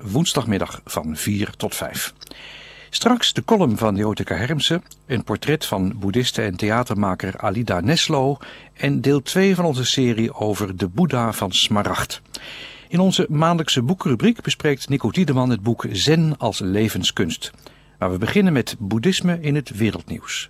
woensdagmiddag van 4 tot 5. Straks de column van Jotica Hermsen, een portret van boeddhiste en theatermaker Alida Neslo en deel 2 van onze serie over de Boeddha van Smaragd. In onze maandelijkse boekrubriek bespreekt Nico Tiedeman het boek Zen als levenskunst. Maar we beginnen met boeddhisme in het wereldnieuws.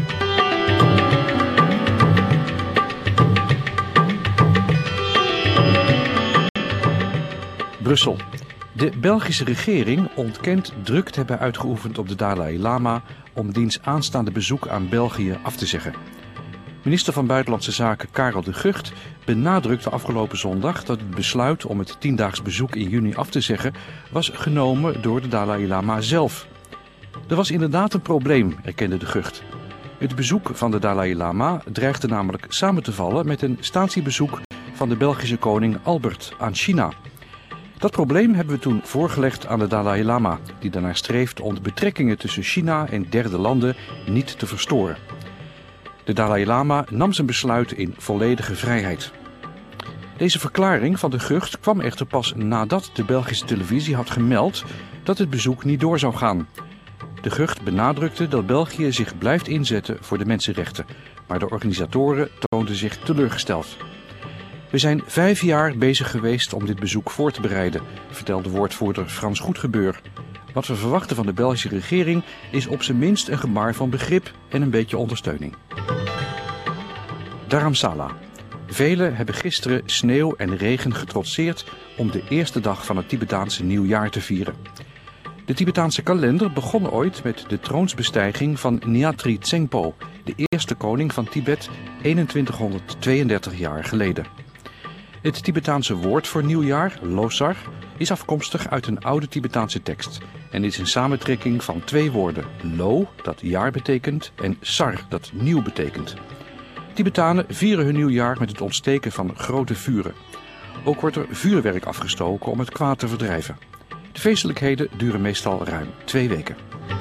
Brussel. De Belgische regering ontkent druk te hebben uitgeoefend op de Dalai Lama om diens aanstaande bezoek aan België af te zeggen. Minister van Buitenlandse Zaken Karel de Gucht benadrukte afgelopen zondag dat het besluit om het 10-daags bezoek in juni af te zeggen was genomen door de Dalai Lama zelf. Er was inderdaad een probleem, erkende de Gucht. Het bezoek van de Dalai Lama dreigde namelijk samen te vallen met een statiebezoek van de Belgische koning Albert aan China. Dat probleem hebben we toen voorgelegd aan de Dalai Lama, die daarnaar streeft om de betrekkingen tussen China en derde landen niet te verstoren. De Dalai Lama nam zijn besluit in volledige vrijheid. Deze verklaring van de Gucht kwam echter pas nadat de Belgische televisie had gemeld dat het bezoek niet door zou gaan. De Gucht benadrukte dat België zich blijft inzetten voor de mensenrechten, maar de organisatoren toonden zich teleurgesteld. We zijn 5 jaar bezig geweest om dit bezoek voor te bereiden, vertelde woordvoerder Frans Goedgebeur. Wat we verwachten van de Belgische regering is op zijn minst een gebaar van begrip en een beetje ondersteuning. Dharamsala. Velen hebben gisteren sneeuw en regen getrotseerd om de eerste dag van het Tibetaanse nieuwjaar te vieren. De Tibetaanse kalender begon ooit met de troonsbestijging van Nyatri Tsengpo, de eerste koning van Tibet, 2132 jaar geleden. Het Tibetaanse woord voor nieuwjaar, Losar, is afkomstig uit een oude Tibetaanse tekst en is een samentrekking van 2 woorden, Lo, dat jaar betekent, en Sar, dat nieuw betekent. Tibetanen vieren hun nieuwjaar met het ontsteken van grote vuren. Ook wordt er vuurwerk afgestoken om het kwaad te verdrijven. De feestelijkheden duren meestal ruim 2 weken.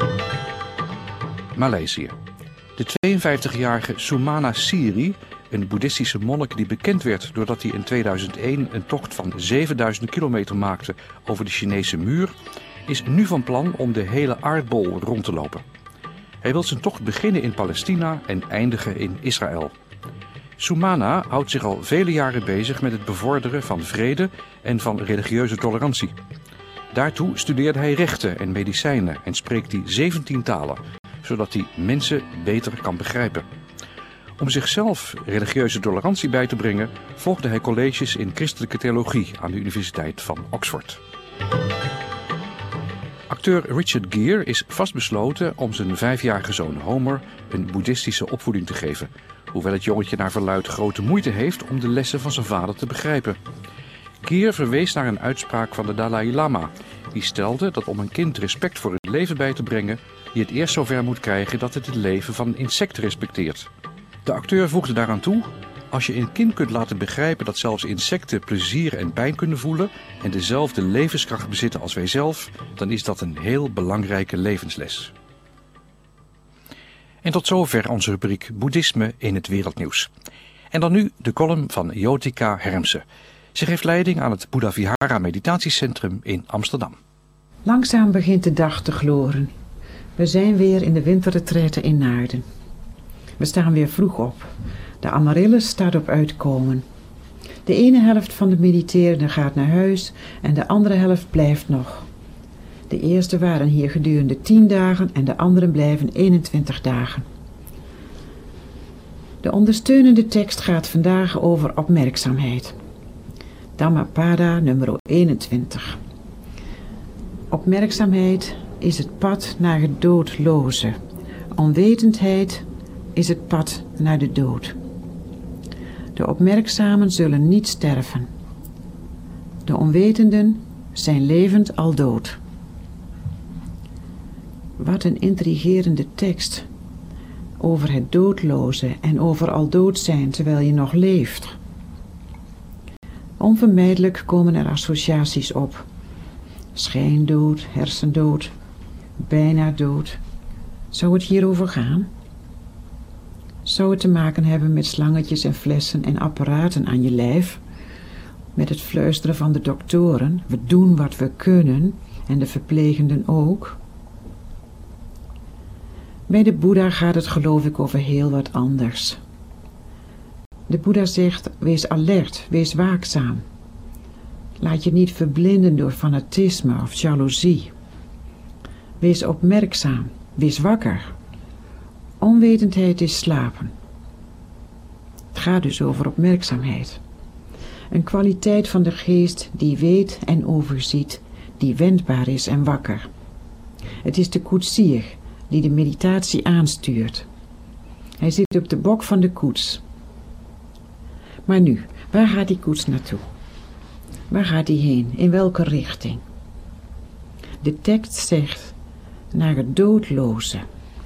Maleisië. De 52-jarige Sumana Siri, een boeddhistische monnik die bekend werd doordat hij in 2001 een tocht van 7000 kilometer maakte over de Chinese muur, is nu van plan om de hele aardbol rond te lopen. Hij wil zijn tocht beginnen in Palestina en eindigen in Israël. Sumana houdt zich al vele jaren bezig met het bevorderen van vrede en van religieuze tolerantie. Daartoe studeerde hij rechten en medicijnen en spreekt hij 17 talen, zodat hij mensen beter kan begrijpen. Om zichzelf religieuze tolerantie bij te brengen, volgde hij colleges in christelijke theologie aan de Universiteit van Oxford. Acteur Richard Gere is vastbesloten om zijn 5-jarige zoon Homer een boeddhistische opvoeding te geven, hoewel het jongetje naar verluidt grote moeite heeft om de lessen van zijn vader te begrijpen. Gere verwees naar een uitspraak van de Dalai Lama, die stelde dat om een kind respect voor het leven bij te brengen, je het eerst zover moet krijgen dat het leven van een insect respecteert. De acteur voegde daaraan toe: als je een kind kunt laten begrijpen dat zelfs insecten plezier en pijn kunnen voelen en dezelfde levenskracht bezitten als wij zelf, dan is dat een heel belangrijke levensles. En tot zover onze rubriek Boeddhisme in het wereldnieuws. En dan nu de column van Jotica Hermsen. Ze geeft leiding aan het Buddha Vihara Meditatiecentrum in Amsterdam. Langzaam begint de dag te gloren. We zijn weer in de winterretraite in Naarden. We staan weer vroeg op. De Amaryllis staat op uitkomen. De ene helft van de mediterenden gaat naar huis en de andere helft blijft nog. De eerste waren hier gedurende 10 dagen en de anderen blijven 21 dagen. De ondersteunende tekst gaat vandaag over opmerkzaamheid. Dhammapada nummer 21. Opmerkzaamheid is het pad naar het doodloze. Onwetendheid is het pad naar de dood. De opmerkzamen zullen niet sterven. De onwetenden zijn levend al dood. Wat een intrigerende tekst over het doodloze en over al dood zijn terwijl je nog leeft. Onvermijdelijk komen er associaties op. Schijndood, hersendood, bijna dood. Zou het hierover gaan? Zou het te maken hebben met slangetjes en flessen en apparaten aan je lijf? met het fluisteren van de doktoren, we doen wat we kunnen, en de verplegenden ook. Bij de Boeddha gaat het geloof ik over heel wat anders. De Boeddha zegt, wees alert, wees waakzaam. Laat je niet verblinden door fanatisme of jaloezie. Wees opmerkzaam, wees wakker. Onwetendheid is slapen. Het gaat dus over opmerkzaamheid. Een kwaliteit van de geest die weet en overziet, die wendbaar is en wakker. Het is de koetsier die de meditatie aanstuurt. Hij zit op de bok van de koets. Maar nu, waar gaat die koets naartoe? Waar gaat die heen? In welke richting? De tekst zegt, naar het doodloze.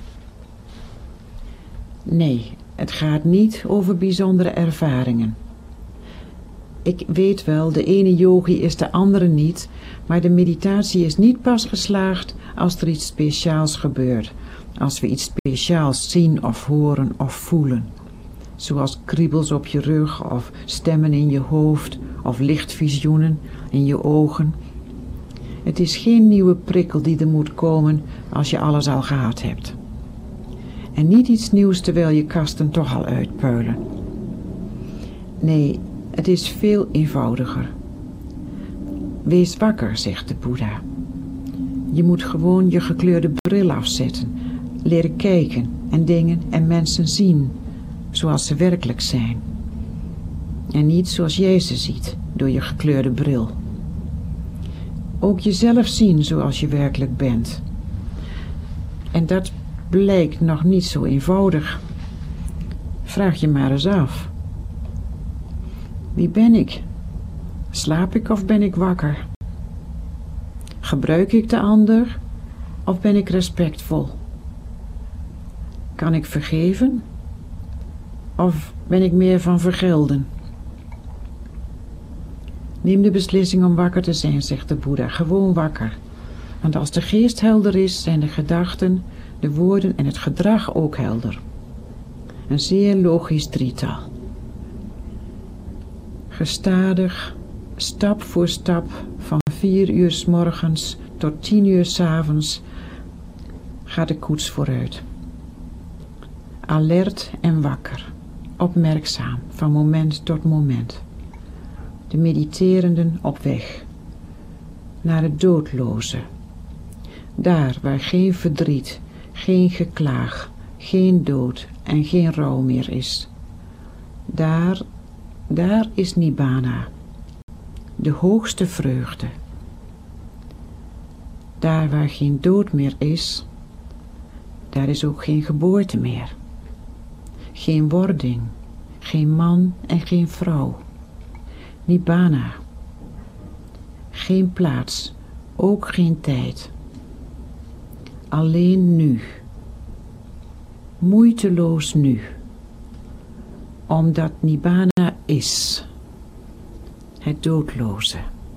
Nee, het gaat niet over bijzondere ervaringen. Ik weet wel, de ene yogi is de andere niet, maar de meditatie is niet pas geslaagd als er iets speciaals gebeurt, als we iets speciaals zien of horen of voelen. Zoals kriebels op je rug of stemmen in je hoofd of lichtvisioenen in je ogen. Het is geen nieuwe prikkel die er moet komen als je alles al gehad hebt. En niet iets nieuws terwijl je kasten toch al uitpuilen. Nee, het is veel eenvoudiger. Wees wakker, zegt de Boeddha. Je moet gewoon je gekleurde bril afzetten, leren kijken en dingen en mensen zien zoals ze werkelijk zijn. En niet zoals jij ze ziet door je gekleurde bril. Ook jezelf zien zoals je werkelijk bent. En dat blijkt nog niet zo eenvoudig. Vraag je maar eens af. Wie ben ik? Slaap ik of ben ik wakker? Gebruik ik de ander of ben ik respectvol? Kan ik vergeven of ben ik meer van vergelden? Neem de beslissing om wakker te zijn, zegt de Boeddha, gewoon wakker. Want als de geest helder is, zijn de gedachten, de woorden en het gedrag ook helder. Een zeer logisch drietal. Gestadig, stap voor stap, van 4 uur 's morgens tot 10 uur 's avonds, gaat de koets vooruit. Alert en wakker, opmerkzaam, van moment tot moment. De mediterenden op weg, naar het doodloze. Daar waar geen verdriet, geen geklaag, geen dood en geen rouw meer is. Daar is Nibbana, de hoogste vreugde. Daar waar geen dood meer is, daar is ook geen geboorte meer. Geen wording, geen man en geen vrouw. Nibbana. Geen plaats, ook geen tijd. Alleen nu. Moeiteloos nu. Omdat Nibbana is. Het doodloze.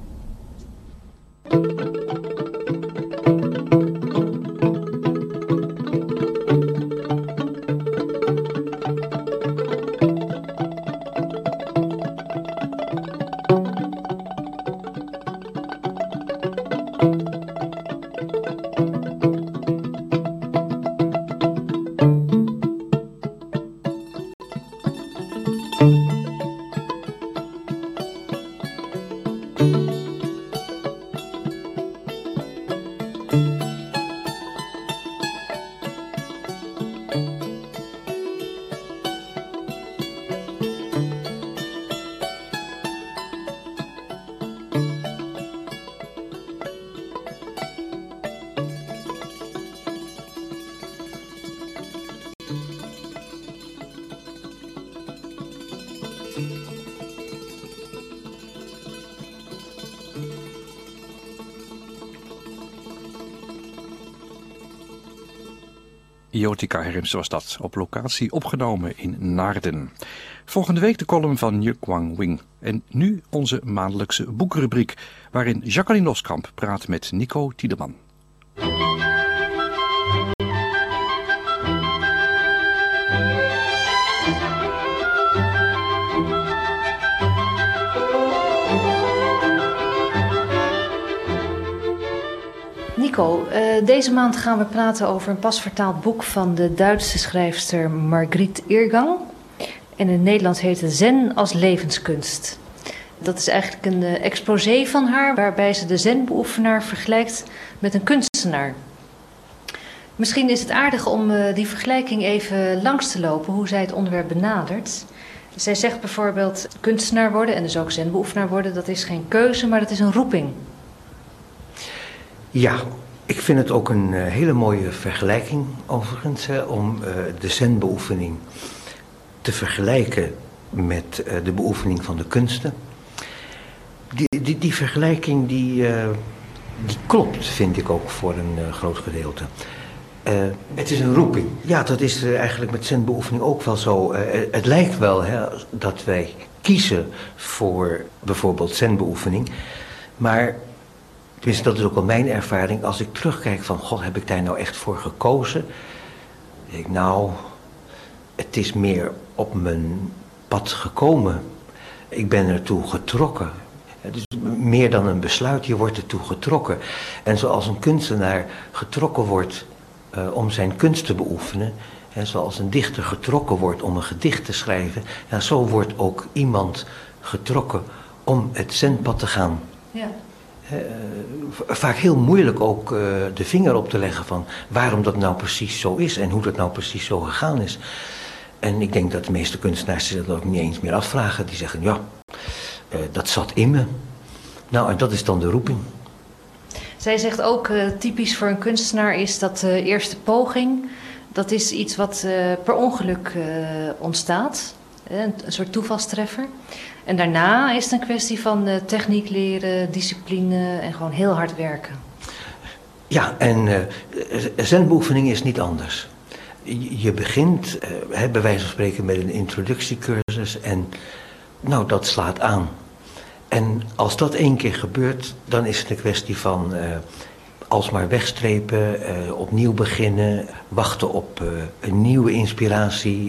Jotica Herms was dat, op locatie opgenomen in Naarden. Volgende week de column van Nye Quang Wing. En nu onze maandelijkse boekrubriek, waarin Jacqueline Loskamp praat met Nico Tiedeman. Nico, deze maand gaan we praten over een pas vertaald boek van de Duitse schrijfster Margriet Irgang. En in het Nederlands heet het Zen als levenskunst. Dat is eigenlijk een exposé van haar waarbij ze de zenbeoefenaar vergelijkt met een kunstenaar. Misschien is het aardig om die vergelijking even langs te lopen, hoe zij het onderwerp benadert. Zij zegt bijvoorbeeld, kunstenaar worden en dus ook zenbeoefenaar worden, dat is geen keuze, maar dat is een roeping. Ja, ik vind het ook een hele mooie vergelijking overigens, om de zenbeoefening te vergelijken met de beoefening van de kunsten. Die vergelijking die klopt, vind ik ook voor een groot gedeelte. Het is een roeping. Ja, dat is eigenlijk met zenbeoefening ook wel zo. Het lijkt wel dat wij kiezen voor bijvoorbeeld zenbeoefening. Maar, tenminste dat is ook wel mijn ervaring, als ik terugkijk van, god, heb ik daar nou echt voor gekozen? Dan denk ik, nou, het is meer op mijn pad gekomen. Ik ben ertoe getrokken. Het is meer dan een besluit, je wordt ertoe getrokken. En zoals een kunstenaar getrokken wordt om zijn kunst te beoefenen, zoals een dichter getrokken wordt om een gedicht te schrijven, ja, zo wordt ook iemand getrokken om het zenpad te gaan. Ja. Vaak heel moeilijk ook de vinger op te leggen van waarom dat nou precies zo is en hoe dat nou precies zo gegaan is. En ik denk dat de meeste kunstenaars zich dat ook niet eens meer afvragen. Die zeggen, ja, dat zat in me. Nou, en dat is dan de roeping. Zij zegt ook, typisch voor een kunstenaar is dat de eerste poging, dat is iets wat per ongeluk ontstaat. Een soort toevalstreffer. En daarna is het een kwestie van techniek leren, discipline en gewoon heel hard werken. Ja, en zenbeoefening is niet anders. Je begint, bij wijze van spreken, met een introductiecursus en nou, dat slaat aan. En als dat 1 keer gebeurt, dan is het een kwestie van alsmaar wegstrepen, opnieuw beginnen, wachten op een nieuwe inspiratie,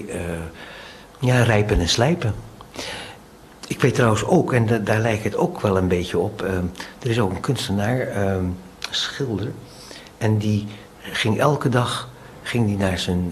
rijpen en slijpen. Ik weet trouwens ook, en daar lijkt het ook wel een beetje op, er is ook een kunstenaar, schilder, en die ging elke dag naar zijn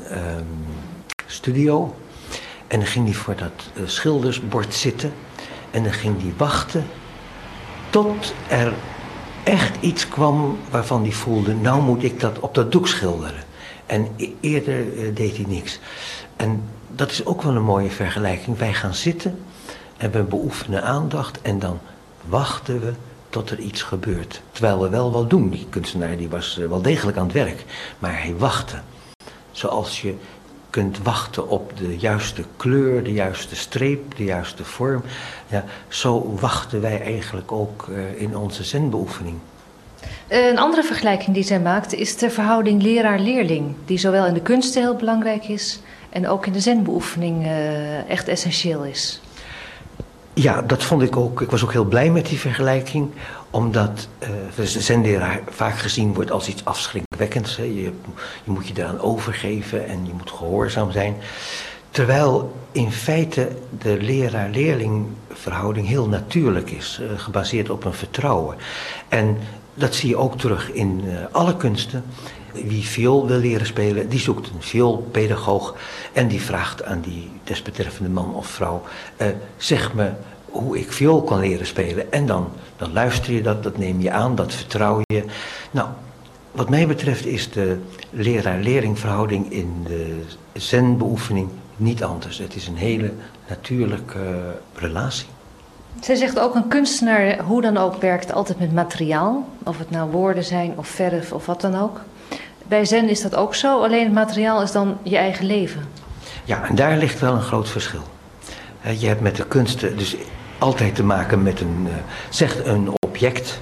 studio en dan ging hij voor dat schildersbord zitten en dan ging hij wachten tot er echt iets kwam waarvan hij voelde, nou moet ik dat op dat doek schilderen. En eerder deed hij niks. En dat is ook wel een mooie vergelijking. Wij gaan zitten en we beoefenen aandacht en dan wachten we tot er iets gebeurt. Terwijl we wel wat doen. Die kunstenaar die was wel degelijk aan het werk, maar hij wachtte. Zoals je kunt wachten op de juiste kleur, de juiste streep, de juiste vorm. Ja, zo wachten wij eigenlijk ook in onze zenbeoefening. Een andere vergelijking die zij maakt is de verhouding leraar-leerling, die zowel in de kunsten heel belangrijk is en ook in de zenbeoefening echt essentieel is. Ja, dat vond ik ook. Ik was ook heel blij met die vergelijking, omdat de zenleraar vaak gezien wordt als iets afschrikwekkends. Je moet je eraan overgeven en je moet gehoorzaam zijn. Terwijl in feite de leraar-leerling verhouding heel natuurlijk is, gebaseerd op een vertrouwen. En dat zie je ook terug in alle kunsten. Wie viool wil leren spelen, die zoekt een vioolpedagoog en die vraagt aan die desbetreffende man of vrouw, zeg me hoe ik viool kan leren spelen. En dan luister je dat neem je aan, dat vertrouw je. Nou, wat mij betreft is de leraar-leerling verhouding in de zenbeoefening niet anders. Het is een hele natuurlijke relatie. Zij zegt ook, een kunstenaar, hoe dan ook, werkt altijd met materiaal. Of het nou woorden zijn of verf of wat dan ook. Bij zen is dat ook zo, alleen het materiaal is dan je eigen leven. Ja, en daar ligt wel een groot verschil. Je hebt met de kunsten dus altijd te maken met een object.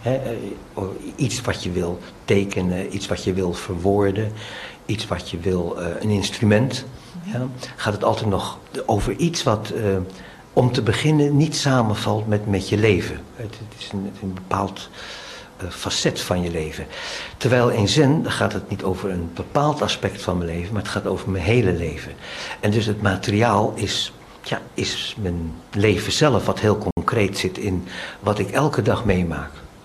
Iets wat je wil tekenen, iets wat je wil verwoorden, iets wat je wil, een instrument. Ja, gaat het altijd nog over iets wat om te beginnen niet samenvalt met je leven. Het is een bepaald facet van je leven. Terwijl in zen gaat het niet over een bepaald aspect van mijn leven, maar het gaat over mijn hele leven. En dus het materiaal is mijn leven zelf, wat heel concreet zit in wat ik elke dag meemaak.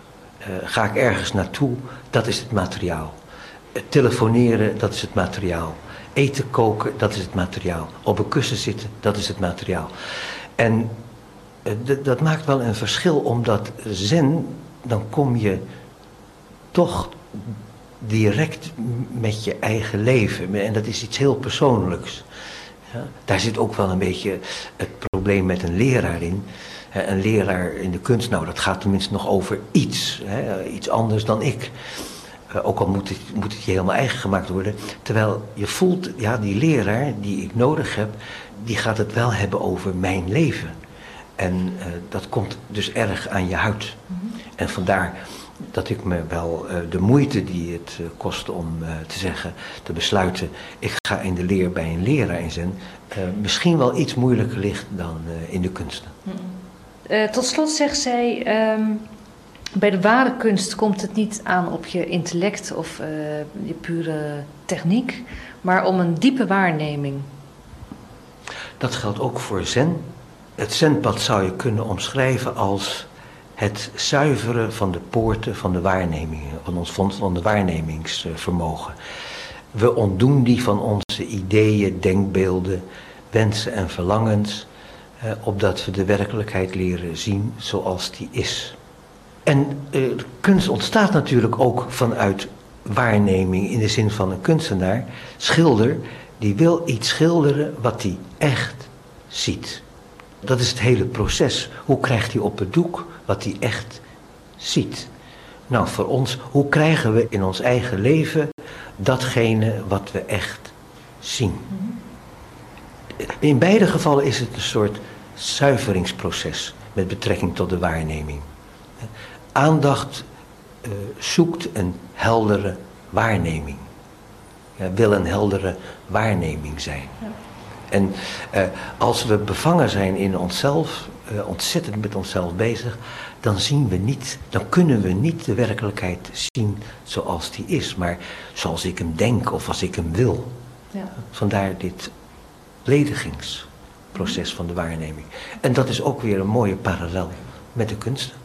Ga ik ergens naartoe, dat is het materiaal. Telefoneren, dat is het materiaal. Eten koken, dat is het materiaal. Op een kussen zitten, dat is het materiaal. En dat maakt wel een verschil, omdat zen, dan kom je toch direct met je eigen leven. En dat is iets heel persoonlijks. Ja, daar zit ook wel een beetje het probleem met een leraar in. Een leraar in de kunst, nou dat gaat tenminste nog over iets. Iets anders dan ik. Ook al moet het je helemaal eigen gemaakt worden. Terwijl je voelt, ja, die leraar die ik nodig heb, die gaat het wel hebben over mijn leven. En dat komt dus erg aan je huid. En vandaar dat ik me wel de moeite die het kost om te zeggen, te besluiten, ik ga in de leer bij een leraar in zen, misschien wel iets moeilijker ligt dan in de kunsten. Tot slot zegt zij, bij de ware kunst komt het niet aan op je intellect of je pure techniek, maar om een diepe waarneming. Dat geldt ook voor zen. Het zenpad zou je kunnen omschrijven als het zuiveren van de poorten van de waarnemingen, van de waarnemingsvermogen. We ontdoen die van onze ideeën, denkbeelden, wensen en verlangens, opdat we de werkelijkheid leren zien zoals die is. En kunst ontstaat natuurlijk ook vanuit waarneming in de zin van een kunstenaar, schilder, die wil iets schilderen wat hij echt ziet. Dat is het hele proces. Hoe krijgt hij op het doek wat hij echt ziet? Nou, voor ons, hoe krijgen we in ons eigen leven datgene wat we echt zien? In beide gevallen is het een soort zuiveringsproces met betrekking tot de waarneming. Aandacht zoekt een heldere waarneming. Ja, wil een heldere waarneming zijn. Ja. En als we bevangen zijn in onszelf, ontzettend met onszelf bezig, dan kunnen we niet de werkelijkheid zien zoals die is, maar zoals ik hem denk of als ik hem wil. Ja. Vandaar dit ledigingsproces van de waarneming. En dat is ook weer een mooie parallel met de kunsten.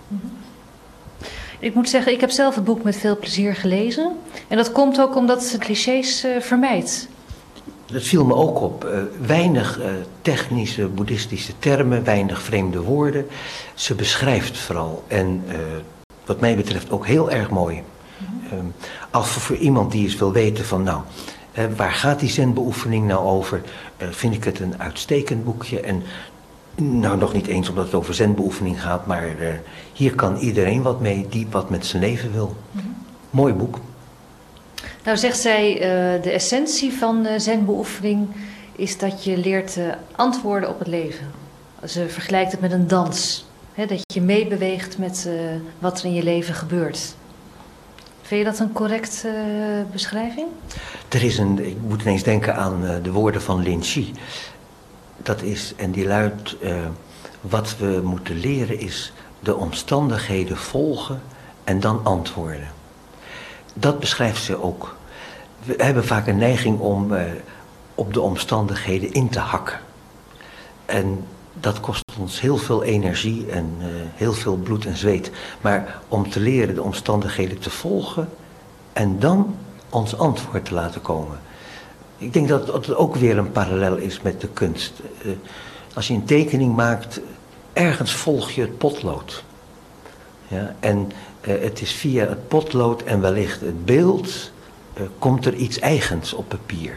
Ik moet zeggen, ik heb zelf het boek met veel plezier gelezen. En dat komt ook omdat het clichés vermijdt. Dat viel me ook op. Weinig technische boeddhistische termen, weinig vreemde woorden. Ze beschrijft vooral. En wat mij betreft ook heel erg mooi. Als voor iemand die eens wil weten van nou, waar gaat die zenbeoefening nou over? Vind ik het een uitstekend boekje. En nou, nog niet eens omdat het over zenbeoefening gaat, maar hier kan iedereen wat mee die wat met zijn leven wil. Mooi boek. Nou zegt zij, de essentie van zenbeoefening is dat je leert antwoorden op het leven. Ze vergelijkt het met een dans. Hè, dat je meebeweegt met wat er in je leven gebeurt. Vind je dat een correcte beschrijving? Ik moet ineens denken aan de woorden van Lin Chi. Dat is, en die luidt, wat we moeten leren is de omstandigheden volgen en dan antwoorden. Dat beschrijft ze ook. We hebben vaak een neiging om op de omstandigheden in te hakken. En dat kost ons heel veel energie en heel veel bloed en zweet. Maar om te leren de omstandigheden te volgen en dan ons antwoord te laten komen. Ik denk dat het ook weer een parallel is met de kunst. Als je een tekening maakt, ergens volg je het potlood. Ja, en het is via het potlood en wellicht het beeld, komt er iets eigens op papier.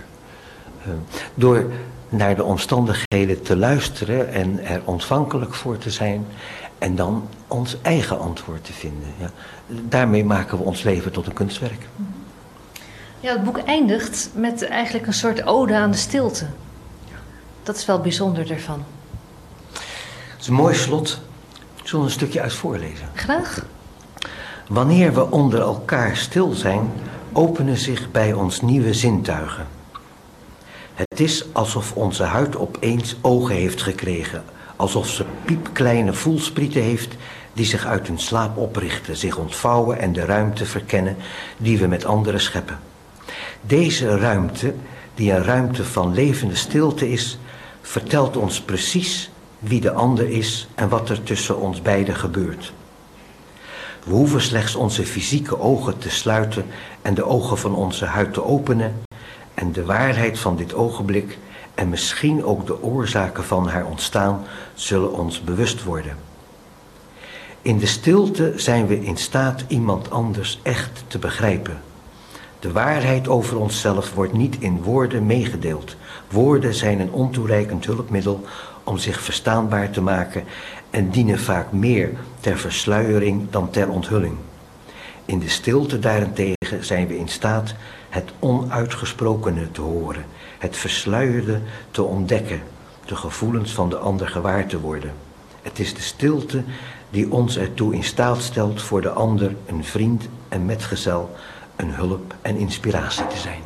Door naar de omstandigheden te luisteren en er ontvankelijk voor te zijn en dan ons eigen antwoord te vinden. Ja. Daarmee maken we ons leven tot een kunstwerk. Ja, het boek eindigt met eigenlijk een soort ode aan de stilte. Dat is wel bijzonder ervan. Het is een mooi slot. Ik zal een stukje uit voorlezen. Graag. Wanneer we onder elkaar stil zijn, openen zich bij ons nieuwe zintuigen. Het is alsof onze huid opeens ogen heeft gekregen, alsof ze piepkleine voelsprieten heeft die zich uit hun slaap oprichten, zich ontvouwen en de ruimte verkennen die we met anderen scheppen. Deze ruimte, die een ruimte van levende stilte is, vertelt ons precies wie de ander is en wat er tussen ons beiden gebeurt. We hoeven slechts onze fysieke ogen te sluiten en de ogen van onze huid te openen en de waarheid van dit ogenblik en misschien ook de oorzaken van haar ontstaan zullen ons bewust worden. In de stilte zijn we in staat iemand anders echt te begrijpen. De waarheid over onszelf wordt niet in woorden meegedeeld. Woorden zijn een ontoereikend hulpmiddel om zich verstaanbaar te maken en dienen vaak meer ter versluiering dan ter onthulling. In de stilte daarentegen zijn we in staat het onuitgesprokene te horen, het versluierde te ontdekken, de gevoelens van de ander gewaar te worden. Het is de stilte die ons ertoe in staat stelt voor de ander een vriend en metgezel, een hulp en inspiratie te zijn.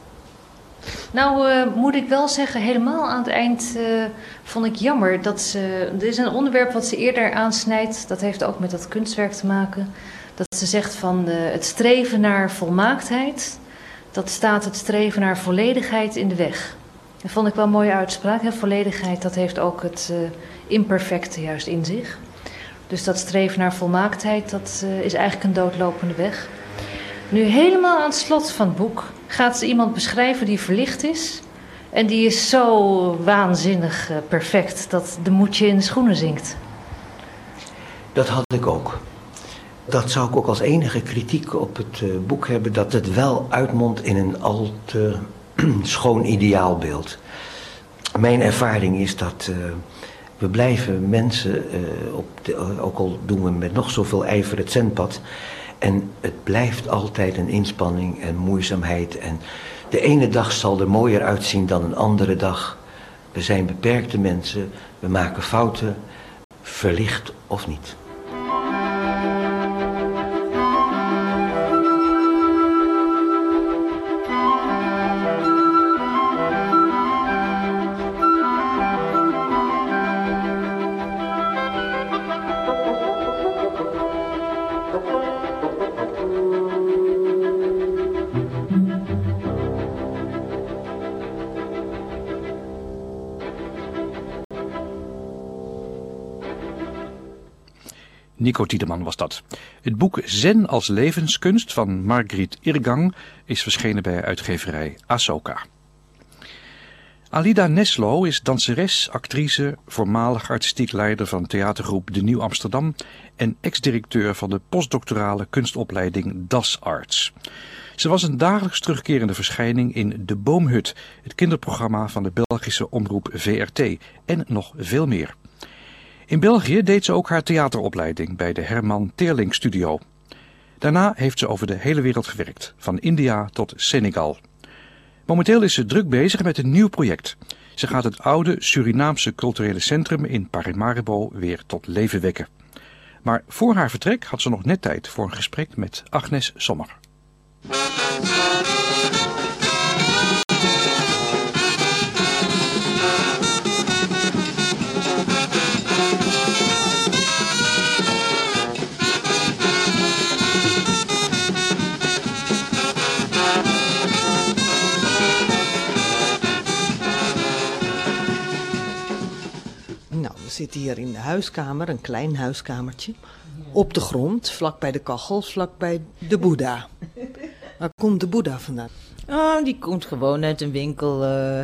Nou moet ik wel zeggen, helemaal aan het eind vond ik jammer dat ze... Er is een onderwerp wat ze eerder aansnijdt, dat heeft ook met dat kunstwerk te maken. Dat ze zegt van het streven naar volmaaktheid, dat staat het streven naar volledigheid in de weg. Dat vond ik wel een mooie uitspraak. Hè? Volledigheid, dat heeft ook het imperfecte juist in zich. Dus dat streven naar volmaaktheid, dat is eigenlijk een doodlopende weg. Nu helemaal aan het slot van het boek gaat ze iemand beschrijven die verlicht is. En die is zo waanzinnig perfect dat de moed je in de schoenen zinkt. Dat had ik ook. Dat zou ik ook als enige kritiek op het boek hebben, dat het wel uitmondt in een al te schoon ideaalbeeld. Mijn ervaring is dat we blijven mensen, ook al doen we met nog zoveel ijver het zendpad, en het blijft altijd een inspanning en moeizaamheid. En de ene dag zal er mooier uitzien dan een andere dag. We zijn beperkte mensen, we maken fouten, verlicht of niet. Nico Tiedeman was dat. Het boek Zen als levenskunst van Margriet Irgang is verschenen bij uitgeverij Ahsoka. Alida Neslo is danseres, actrice, voormalig artistiek leider van theatergroep De Nieuw Amsterdam en ex-directeur van de postdoctorale kunstopleiding Das Arts. Ze was een dagelijks terugkerende verschijning in De Boomhut, het kinderprogramma van de Belgische omroep VRT en nog veel meer. In België deed ze ook haar theateropleiding bij de Herman Teerlink Studio. Daarna heeft ze over de hele wereld gewerkt, van India tot Senegal. Momenteel is ze druk bezig met een nieuw project. Ze gaat het oude Surinaamse culturele centrum in Paramaribo weer tot leven wekken. Maar voor haar vertrek had ze nog net tijd voor een gesprek met Agnes Sommer. We zitten hier in de huiskamer, een klein huiskamertje. Op de grond, vlak bij de kachels, vlak bij de Boeddha. Waar komt de Boeddha vandaan? Oh, die komt gewoon uit een winkel.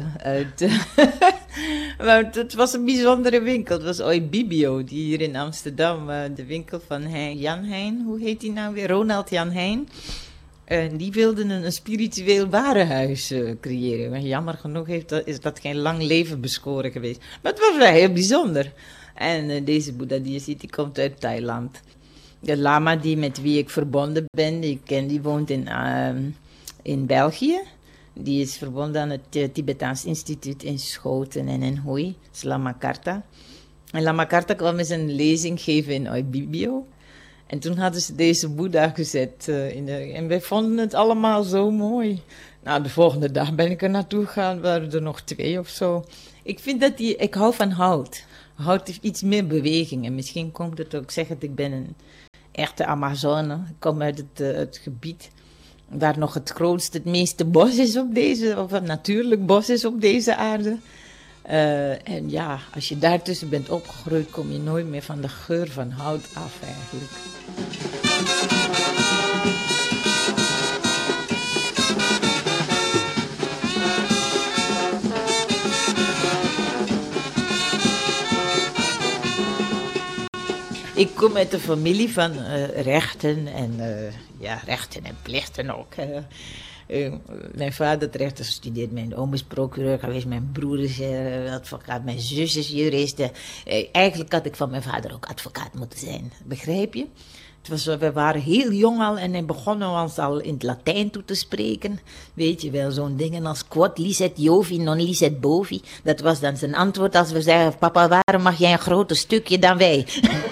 Maar het was een bijzondere winkel. Het was ooit Bibio, die hier in Amsterdam, de winkel van Jan Heijn. Hoe heet die nou weer? Ronald Jan Heijn. Die wilden een spiritueel warenhuis creëren. Maar jammer genoeg is dat geen lang leven beschoren geweest. Maar het was wel heel bijzonder. En deze Boeddha die je ziet, die komt uit Thailand. De lama met wie ik verbonden ben, die woont in België. Die is verbonden aan het Tibetaans Instituut in Schoten en in Hoi. Dat is Lama Karta. En Lama Karta kwam eens een lezing geven in Oibibio. En toen hadden ze deze Boeddha gezet. En wij vonden het allemaal zo mooi. Nou, de volgende dag ben ik er naartoe gegaan. Waren er nog 2 of zo. Ik vind dat ik hou van hout. Hout heeft iets meer beweging. En misschien komt het ook, ik ben een echte Amazone. Ik kom uit het gebied waar nog het grootste, het meeste bos is op deze, of een natuurlijk bos is op deze aarde. En ja, als je daartussen bent opgegroeid, kom je nooit meer van de geur van hout af eigenlijk. Ik kom uit een familie van rechten en plichten ook. Mijn vader had rechten gestudeerd, mijn oom is procureur geweest, mijn broer is advocaat, mijn zus is jurist. Eigenlijk had ik van mijn vader ook advocaat moeten zijn, begrijp je? We waren heel jong al en hij begon ons al in het Latijn toe te spreken. Weet je wel, zo'n dingen als quod licet Jovi non licet bovi. Dat was dan zijn antwoord als we zeggen, papa, waarom mag jij een groter stukje dan wij?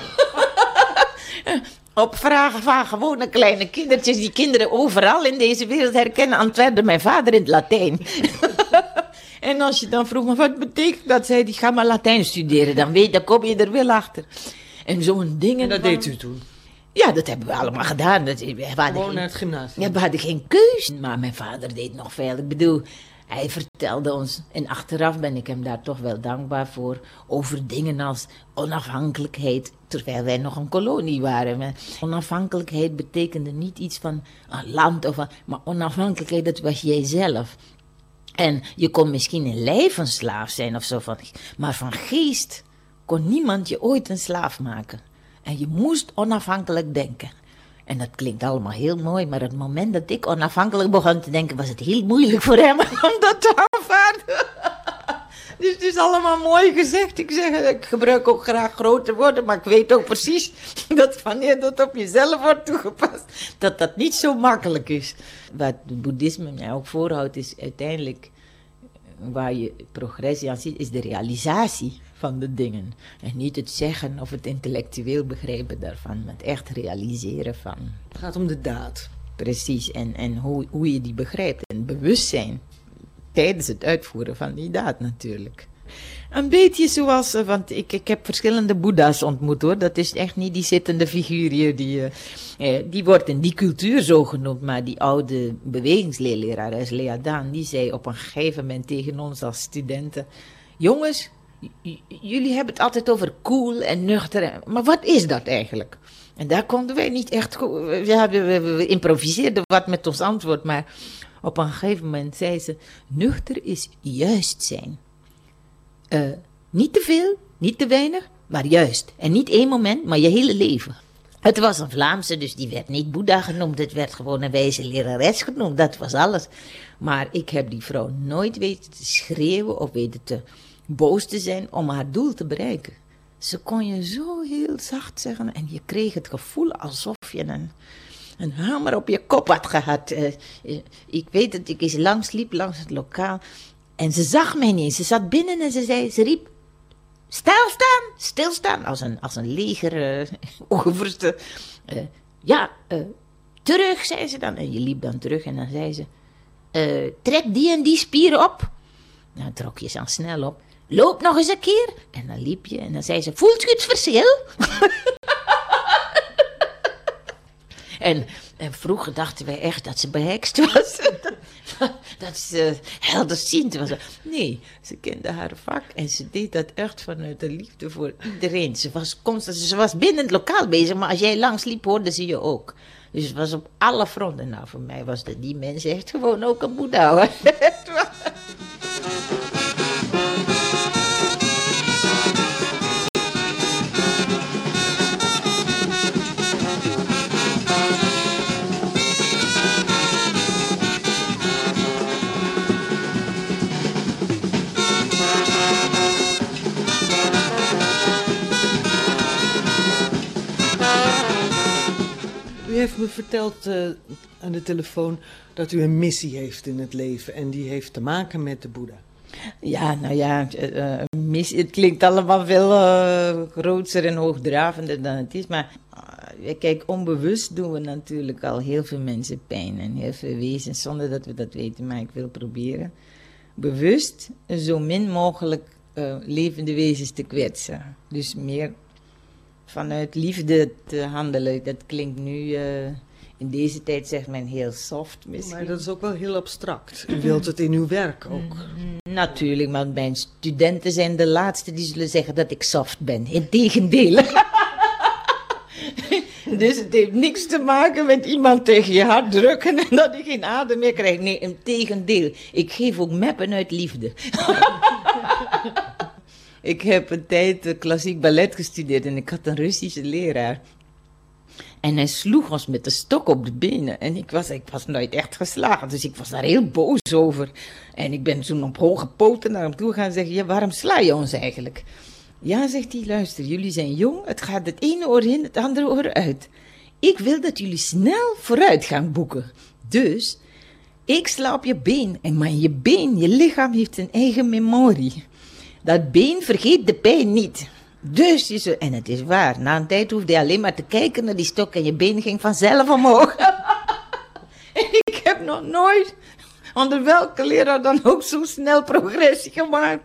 Op vragen van gewone kleine kindertjes, die kinderen overal in deze wereld herkennen, antwoordde mijn vader in het Latijn. En als je dan vroeg, maar wat betekent dat? Zei hij, ga maar Latijn studeren, dan kom je er wel achter. En zo'n dingen. En dat deed u toen? Ja, dat hebben we allemaal gedaan. Gewoon naar het gymnasium? Ja, we hadden geen keus. Maar mijn vader deed nog veel. Ik bedoel, hij vertelde ons, en achteraf ben ik hem daar toch wel dankbaar voor, over dingen als onafhankelijkheid, terwijl wij nog een kolonie waren. Maar onafhankelijkheid betekende niet iets van een land, maar onafhankelijkheid, dat was jijzelf. En je kon misschien in lijf een slaaf zijn of zo, maar van geest kon niemand je ooit een slaaf maken. En je moest onafhankelijk denken. En dat klinkt allemaal heel mooi, maar het moment dat ik onafhankelijk begon te denken, was het heel moeilijk voor hem om dat te aanvaarden. Dus het is allemaal mooi gezegd. Ik gebruik ook graag grote woorden, maar ik weet ook precies dat wanneer dat op jezelf wordt toegepast, dat niet zo makkelijk is. Wat het boeddhisme mij ook voorhoudt, is uiteindelijk, waar je progressie aan ziet, is de realisatie van de dingen. En niet het zeggen of het intellectueel begrijpen daarvan, maar het echt realiseren van. Het gaat om de daad. Precies, en hoe je die begrijpt. En bewustzijn tijdens het uitvoeren van die daad natuurlijk. Een beetje zoals, want ik heb verschillende boeddha's ontmoet hoor. Dat is echt niet die zittende figuur hier. Die wordt in die cultuur zo genoemd. Maar die oude bewegingsleerleraar, Lea Daan, die zei op een gegeven moment tegen ons als studenten: jongens, jullie hebben het altijd over cool en nuchter. Maar wat is dat eigenlijk? En daar konden wij niet echt goed. Ja, we improviseerden wat met ons antwoord. Maar op een gegeven moment zei ze: nuchter is juist zijn. Niet te veel, niet te weinig, maar juist. En niet één moment, maar je hele leven. Het was een Vlaamse, dus die werd niet Boeddha genoemd. Het werd gewoon een wijze lerares genoemd, dat was alles. Maar ik heb die vrouw nooit weten te schreeuwen of weten te boos te zijn om haar doel te bereiken. Ze kon je zo heel zacht zeggen en je kreeg het gevoel alsof je een hamer op je kop had gehad. Ik weet dat ik eens langs liep langs het lokaal en ze zag mij niet. Ze zat binnen en ze riep: stilstaan, als een leger overste. Terug, zei ze dan. En je liep dan terug en dan zei ze: trek die en die spieren op. Dan trok je ze dan snel op. Loop nog eens een keer. En dan liep je en dan zei ze: voelt u het verschil? En vroeger dachten wij echt dat ze behekst was. Dat ze helderziend was. Nee, ze kende haar vak en ze deed dat echt vanuit de liefde voor iedereen. Ze was binnen het lokaal bezig, maar als jij langs liep, hoorde ze je ook. Dus het was op alle fronten. Nou, voor mij was die mens echt gewoon ook een boeddha, hoor. U heeft me verteld aan de telefoon dat u een missie heeft in het leven en die heeft te maken met de Boeddha. Ja, nou ja, missie, het klinkt allemaal veel grootser en hoogdravender dan het is, maar kijk, onbewust doen we natuurlijk al heel veel mensen pijn en heel veel wezens zonder dat we dat weten, maar ik wil proberen bewust zo min mogelijk levende wezens te kwetsen. Dus meer vanuit liefde te handelen. Dat klinkt nu, in deze tijd zegt men heel soft misschien. Maar dat is ook wel heel abstract. U wilt het in uw werk ook. Natuurlijk, maar mijn studenten zijn de laatste die zullen zeggen dat ik soft ben. Integendeel. Dus het heeft niks te maken met iemand tegen je hart drukken en dat je geen adem meer krijgt. Nee, integendeel. Ik geef ook meppen uit liefde. Ik heb een tijd klassiek ballet gestudeerd en ik had een Russische leraar. En hij sloeg ons met de stok op de benen. En ik was nooit echt geslagen, dus ik was daar heel boos over. En ik ben toen op hoge poten naar hem toe gaan zeggen, ja, waarom sla je ons eigenlijk? Ja, zegt hij, luister, jullie zijn jong, het gaat het ene oor in, het andere oor uit. Ik wil dat jullie snel vooruitgang boeken. Dus, ik sla op je been, maar je lichaam heeft een eigen memorie. Dat been vergeet de pijn niet. Dus, en het is waar, na een tijd hoefde je alleen maar te kijken naar die stok en je been ging vanzelf omhoog. En ik heb nog nooit, onder welke leraar dan ook, zo snel progressie gemaakt.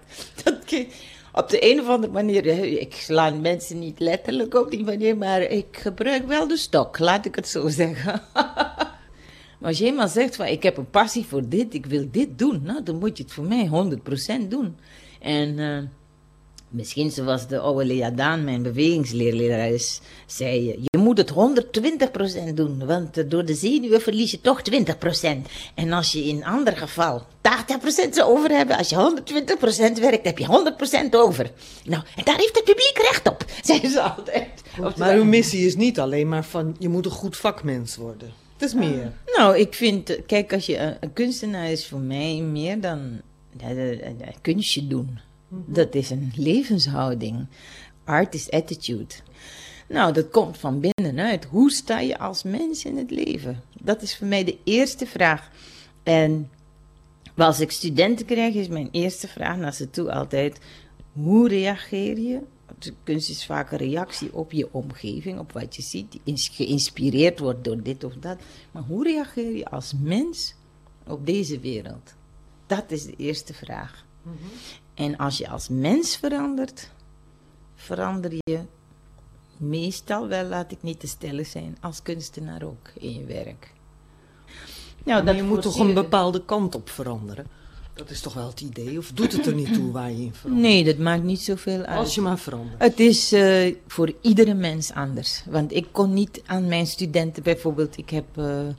Op de een of andere manier, ik sla mensen niet letterlijk op die manier, maar ik gebruik wel de stok, laat ik het zo zeggen. Maar als je eenmaal zegt van, ik heb een passie voor dit, ik wil dit doen, nou, dan moet je het voor mij 100% doen. En misschien zoals de oude Lea Daan, mijn bewegingsleerlerares, zei, je moet het 120% doen, want door de zenuwen verlies je toch 20%. En als je in een ander geval 80% zou over hebben, als je 120% werkt, heb je 100% over. Nou, en daar heeft het publiek recht op, zei ze altijd. Maar uw missie is niet alleen maar van, je moet een goed vakmens worden. Het is meer. Nou, ik vind, kijk, als je een kunstenaar is voor mij meer dan een kunstje doen. Dat is een levenshouding. Art is attitude. Nou, dat komt van binnenuit. Hoe sta je als mens in het leven? Dat is voor mij de eerste vraag. En als ik studenten krijg, is mijn eerste vraag naar ze toe altijd, hoe reageer je? De kunst is vaak een reactie op je omgeving, op wat je ziet, die geïnspireerd wordt door dit of dat. Maar hoe reageer je als mens op deze wereld? Dat is de eerste vraag. En als je als mens verandert, verander je meestal wel, laat ik niet te stellig zijn, als kunstenaar ook in je werk. Nou, maar je moet toch een bepaalde kant op veranderen? Dat is toch wel het idee? Of doet het er niet toe waar je in verandert? Nee, dat maakt niet zoveel uit. Als je maar verandert. Het is voor iedere mens anders. Want ik kon niet aan mijn studenten bijvoorbeeld, ik heb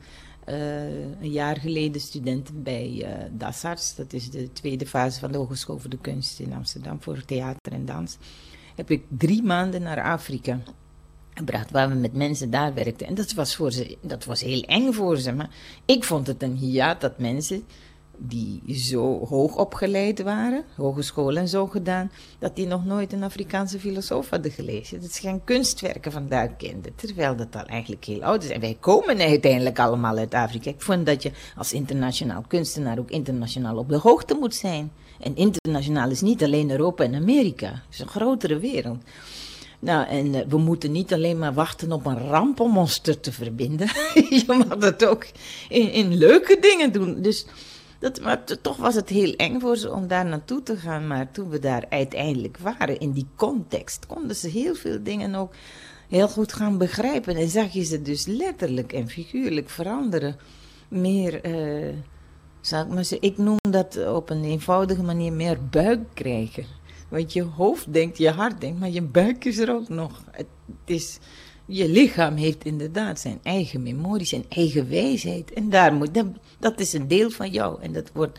een jaar geleden studenten bij DasArts, dat is de tweede fase van de Hogeschool voor de Kunst in Amsterdam, voor theater en dans, heb ik 3 maanden naar Afrika gebracht, waar we met mensen daar werkten. En dat was heel eng voor ze, maar ik vond het een hiaat dat mensen die zo hoog opgeleid waren, hogeschool en zo gedaan, dat die nog nooit een Afrikaanse filosoof hadden gelezen. Dat ze geen kunstwerken vandaar kenden, terwijl dat al eigenlijk heel oud is. En wij komen uiteindelijk allemaal uit Afrika. Ik vond dat je als internationaal kunstenaar ook internationaal op de hoogte moet zijn. En internationaal is niet alleen Europa en Amerika, het is een grotere wereld. Nou, en we moeten niet alleen maar wachten op een ramp om ons te verbinden. Je mag dat ook in leuke dingen doen. Dus maar toch was het heel eng voor ze om daar naartoe te gaan. Maar toen we daar uiteindelijk waren, in die context, konden ze heel veel dingen ook heel goed gaan begrijpen. En zag je ze dus letterlijk en figuurlijk veranderen. Meer, zou ik maar zeggen, ik noem dat op een eenvoudige manier meer buik krijgen. Want je hoofd denkt, je hart denkt, maar je buik is er ook nog. Het is, je lichaam heeft inderdaad zijn eigen memorie, zijn eigen wijsheid. En dat is een deel van jou. En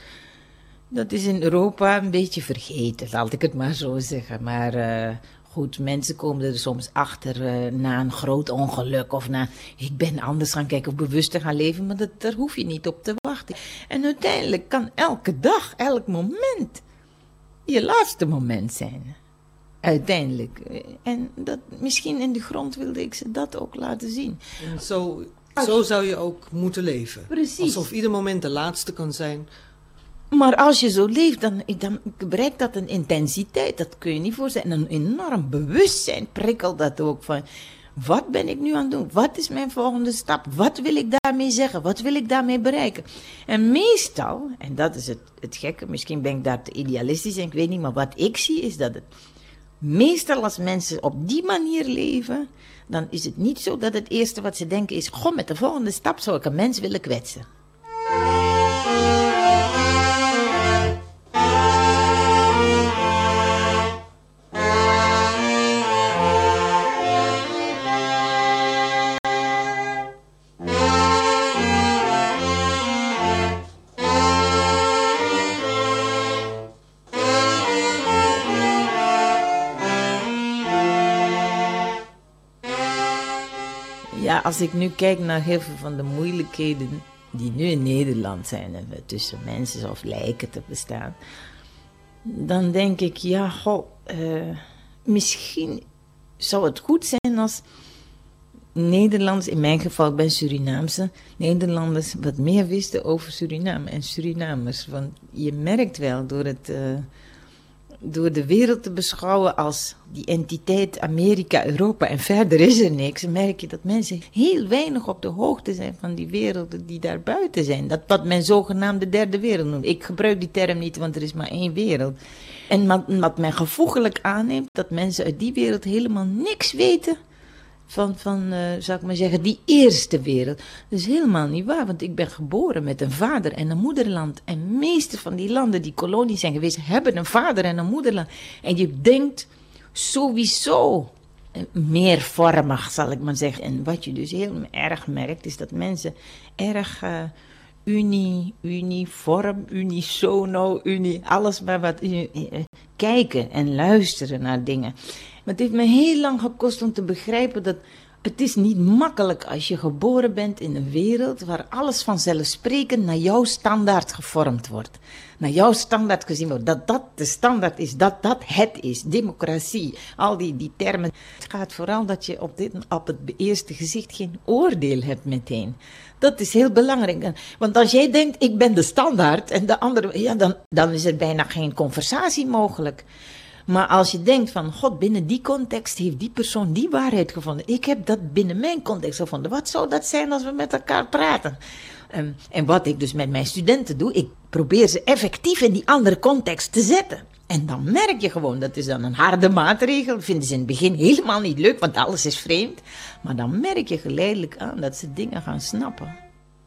dat is in Europa een beetje vergeten, laat ik het maar zo zeggen. Maar goed, mensen komen er soms achter na een groot ongeluk of ik ben anders gaan kijken of bewuster gaan leven. Maar daar hoef je niet op te wachten. En uiteindelijk kan elke dag, elk moment je laatste moment zijn. Uiteindelijk. En dat, misschien in de grond wilde ik ze dat ook laten zien. En zo zou je ook moeten leven. Precies. Alsof ieder moment de laatste kan zijn. Maar als je zo leeft, dan bereikt dat een intensiteit. Dat kun je niet voorstellen. En een enorm bewustzijn prikkelt dat ook van, wat ben ik nu aan het doen? Wat is mijn volgende stap? Wat wil ik daarmee zeggen? Wat wil ik daarmee bereiken? En meestal, en dat is het gekke, misschien ben ik daar te idealistisch en ik weet niet, maar wat ik zie is dat het meestal als mensen op die manier leven, dan is het niet zo dat het eerste wat ze denken is, goh, met de volgende stap zou ik een mens willen kwetsen. als ik nu kijk naar heel veel van de moeilijkheden die nu in Nederland zijn, en tussen mensen of lijken te bestaan, dan denk ik, misschien zou het goed zijn als Nederlanders, in mijn geval, ik ben Surinaamse, Nederlanders wat meer wisten over Suriname en Surinamers. Want je merkt wel, door de wereld te beschouwen als die entiteit Amerika, Europa en verder is er niks, merk je dat mensen heel weinig op de hoogte zijn van die werelden die daar buiten zijn. Dat wat men zogenaamd de derde wereld noemt. Ik gebruik die term niet, want er is maar één wereld. En wat men gevoeglijk aanneemt, dat mensen uit die wereld helemaal niks weten van zou ik maar zeggen, die eerste wereld. Dat is helemaal niet waar, want ik ben geboren met een vader en een moederland. En meeste van die landen die kolonies zijn geweest, hebben een vader en een moederland. En je denkt sowieso meervormig, zal ik maar zeggen. En wat je dus heel erg merkt, is dat mensen erg uniform, unisono, alles maar wat kijken en luisteren naar dingen. Maar het heeft me heel lang gekost om te begrijpen dat het is niet makkelijk als je geboren bent in een wereld waar alles vanzelfsprekend naar jouw standaard gevormd wordt. Naar jouw standaard gezien wordt. Dat de standaard is, dat het is. Democratie, al die termen. Het gaat vooral dat je op het eerste gezicht geen oordeel hebt meteen. Dat is heel belangrijk. Want als jij denkt, ik ben de standaard en de andere, dan is er bijna geen conversatie mogelijk. Maar als je denkt van, God, binnen die context heeft die persoon die waarheid gevonden. Ik heb dat binnen mijn context gevonden. Wat zou dat zijn als we met elkaar praten? En wat ik dus met mijn studenten doe, ik probeer ze effectief in die andere context te zetten. En dan merk je gewoon, dat is dan een harde maatregel. Vinden ze in het begin helemaal niet leuk, want alles is vreemd. Maar dan merk je geleidelijk aan dat ze dingen gaan snappen.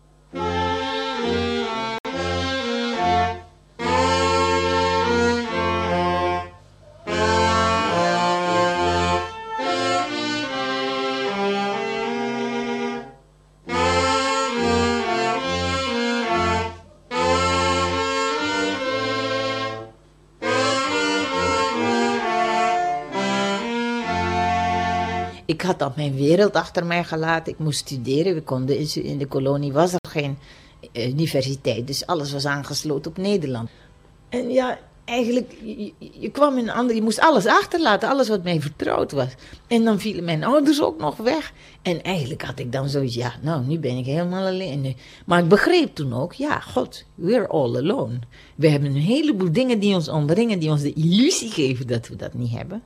Ik had al mijn wereld achter mij gelaten. Ik moest studeren. We konden in de kolonie was er geen universiteit. Dus alles was aangesloten op Nederland. En ja, eigenlijk, je kwam in een andere... Je moest alles achterlaten. Alles wat mij vertrouwd was. En dan vielen mijn ouders ook nog weg. En eigenlijk had ik dan zoiets... Ja, nou, nu ben ik helemaal alleen. Maar ik begreep toen ook... Ja, God, we're all alone. We hebben een heleboel dingen die ons omringen... Die ons de illusie geven dat we dat niet hebben.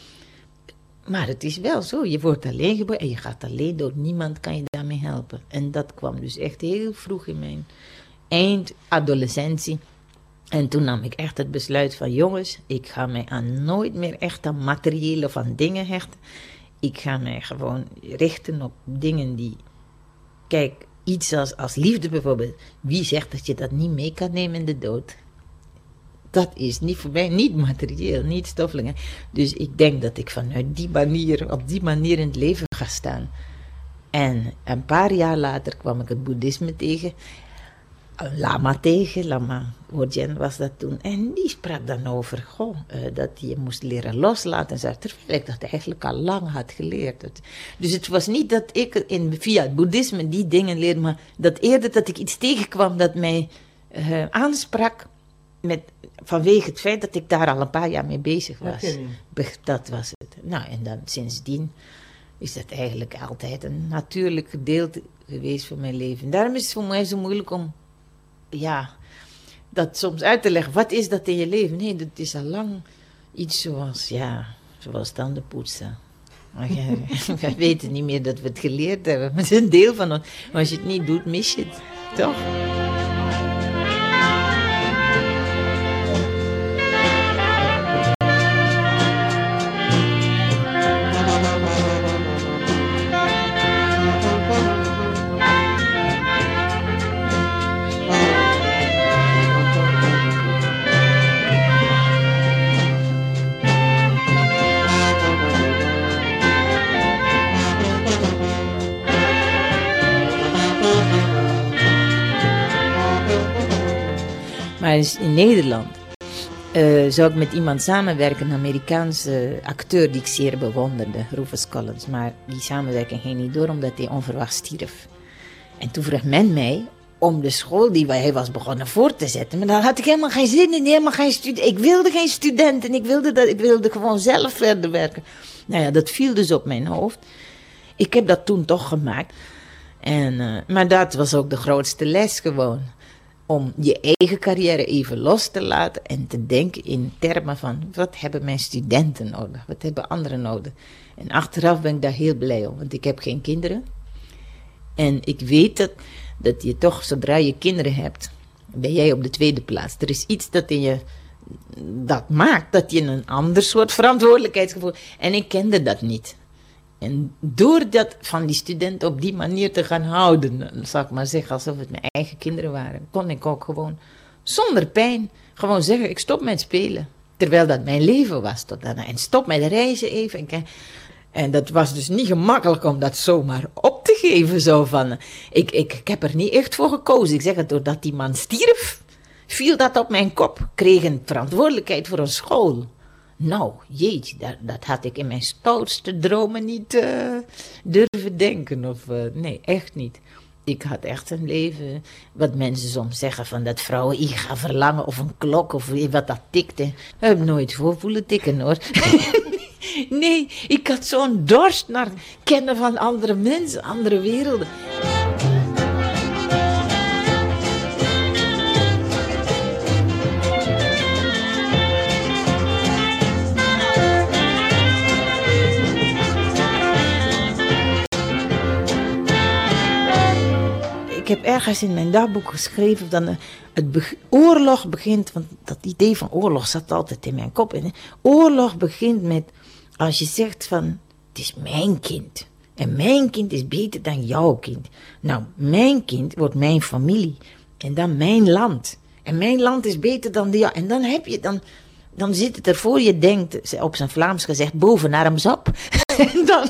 Maar het is wel zo, je wordt alleen geboren en je gaat alleen dood. Niemand kan je daarmee helpen. En dat kwam dus echt heel vroeg in mijn eindadolescentie. En toen nam ik echt het besluit van, jongens, ik ga mij nooit meer echt aan materiële of aan dingen hechten. Ik ga mij gewoon richten op dingen die, kijk, iets als liefde bijvoorbeeld. Wie zegt dat je dat niet mee kan nemen in de dood? Dat is niet voor mij, niet materieel, niet stoffelijk. Dus ik denk dat ik vanuit die manier, op die manier in het leven ga staan. En een paar jaar later kwam ik het boeddhisme tegen. Een lama tegen, Lama Orjen was dat toen. En die sprak dan over, dat je moest leren loslaten. Terwijl ik dat eigenlijk al lang had geleerd. Dus het was niet dat ik via het boeddhisme die dingen leerde, maar dat eerder dat ik iets tegenkwam dat mij aansprak. Vanwege het feit dat ik daar al een paar jaar mee bezig was. Dat was het. Nou, en dan sindsdien is dat eigenlijk altijd een natuurlijk gedeelte geweest van mijn leven. Daarom is het voor mij zo moeilijk om, dat soms uit te leggen. Wat is dat in je leven? Nee, dat is al lang iets zoals tandenpoetsen. We weten niet meer dat we het geleerd hebben. Maar het is een deel van ons. Maar als je het niet doet, mis je het. Toch? Maar in Nederland zou ik met iemand samenwerken, een Amerikaanse acteur die ik zeer bewonderde, Rufus Collins. Maar die samenwerking ging niet door omdat hij onverwacht stierf. En toen vroeg men mij om de school die hij was begonnen voort te zetten. Maar daar had ik helemaal geen zin in, helemaal geen studenten. Ik wilde geen studenten, ik wilde gewoon zelf verder werken. Nou ja, dat viel dus op mijn hoofd. Ik heb dat toen toch gemaakt. Maar dat was ook de grootste les gewoon. Om je eigen carrière even los te laten en te denken in termen van, wat hebben mijn studenten nodig? Wat hebben anderen nodig? En achteraf ben ik daar heel blij om, want ik heb geen kinderen. En ik weet dat je toch, zodra je kinderen hebt, ben jij op de tweede plaats. Er is iets dat maakt dat je een ander soort verantwoordelijkheidsgevoel. En ik kende dat niet. En door dat van die studenten op die manier te gaan houden, zal ik maar zeggen, alsof het mijn eigen kinderen waren, kon ik ook gewoon zonder pijn gewoon zeggen, ik stop met spelen. Terwijl dat mijn leven was tot daarna. En stop met reizen even. En dat was dus niet gemakkelijk om dat zomaar op te geven. Zo van, ik heb er niet echt voor gekozen. Ik zeg het, doordat die man stierf, viel dat op mijn kop. Kreeg een verantwoordelijkheid voor een school. Nou, jeetje, dat had ik in mijn stoutste dromen niet durven denken. Nee, echt niet. Ik had echt een leven, wat mensen soms zeggen, van dat vrouwen iets gaan verlangen of een klok of wat dat tikte. Ik heb nooit voor voelen tikken hoor. Nee, ik had zo'n dorst naar kennen van andere mensen, andere werelden. Ik heb ergens in mijn dagboek geschreven dat oorlog begint, want dat idee van oorlog zat altijd in mijn kop. Oorlog begint met, als je zegt van, het is mijn kind. En mijn kind is beter dan jouw kind. Nou, mijn kind wordt mijn familie. En dan mijn land. En mijn land is beter dan die. En dan heb je, dan zit het ervoor je denkt, op zijn Vlaams gezegd, bovenarms op. En dan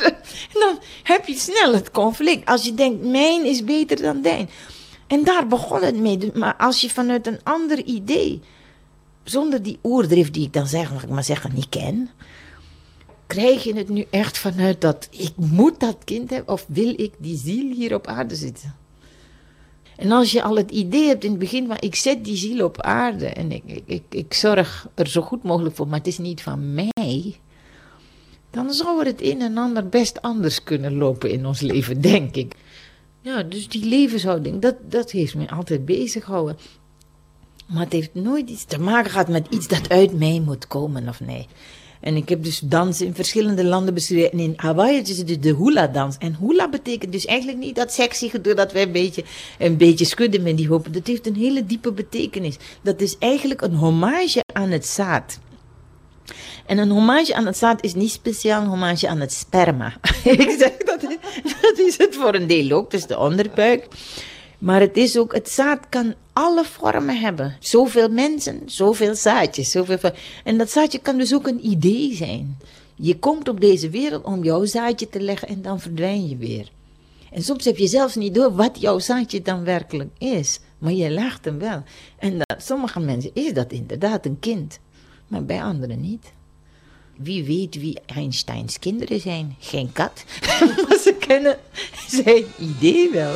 heb je snel het conflict. Als je denkt, mijn is beter dan dijn. En daar begon het mee. Maar als je vanuit een ander idee, zonder die oerdrift die ik dan zeg, mag ik maar zeggen, niet ken, krijg je het nu echt vanuit dat ik moet dat kind hebben, of wil ik die ziel hier op aarde zitten? En als je al het idee hebt in het begin van, ik zet die ziel op aarde en ik zorg er zo goed mogelijk voor, maar het is niet van mij, dan zou er het een en ander best anders kunnen lopen in ons leven, denk ik. Ja, dus die levenshouding, dat heeft me altijd bezig gehouden. Maar het heeft nooit iets te maken gehad met iets dat uit mij moet komen of nee. En ik heb dus dansen in verschillende landen bestudeerd. En in Hawaii is het dus de hula-dans. En hula betekent dus eigenlijk niet dat sexy gedoe dat wij een beetje schudden met die hopen. Dat heeft een hele diepe betekenis. Dat is eigenlijk een hommage aan het zaad. En een hommage aan het zaad is niet speciaal een hommage aan het sperma. Ik zeg, dat is het voor een deel ook, dus de onderbuik. Maar het is ook, het zaad kan alle vormen hebben. Zoveel mensen, zoveel zaadjes. En dat zaadje kan dus ook een idee zijn. Je komt op deze wereld om jouw zaadje te leggen en dan verdwijn je weer. En soms heb je zelfs niet door wat jouw zaadje dan werkelijk is. Maar je legt hem wel. En bij sommige mensen is dat inderdaad een kind. Maar bij anderen niet. Wie weet wie Einsteins kinderen zijn? Geen kat. Maar ze kennen zijn idee wel.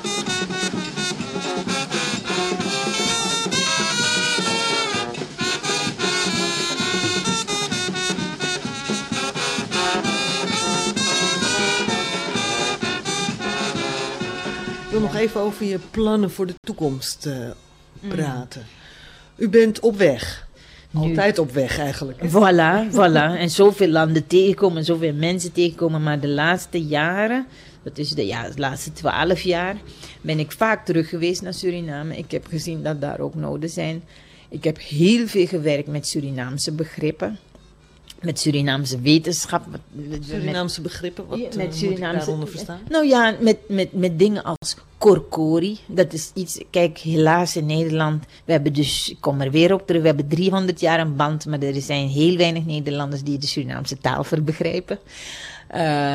Ik wil nog even over je plannen voor de toekomst praten. U bent op weg. Altijd op weg eigenlijk. Voilà. En zoveel landen tegenkomen, zoveel mensen tegenkomen. Maar de laatste jaren, dat is de laatste 12 jaar, ben ik vaak terug geweest naar Suriname. Ik heb gezien dat daar ook noden zijn. Ik heb heel veel gewerkt met Surinaamse begrippen. Met Surinaamse wetenschap. Surinaamse begrippen, wat moet ik daaronder verstaan? Nou ja, met dingen als korkori. Dat is iets, kijk, helaas in Nederland, we hebben dus, ik kom er weer op terug, we hebben 300 jaar een band, maar er zijn heel weinig Nederlanders die de Surinaamse taal begrijpen.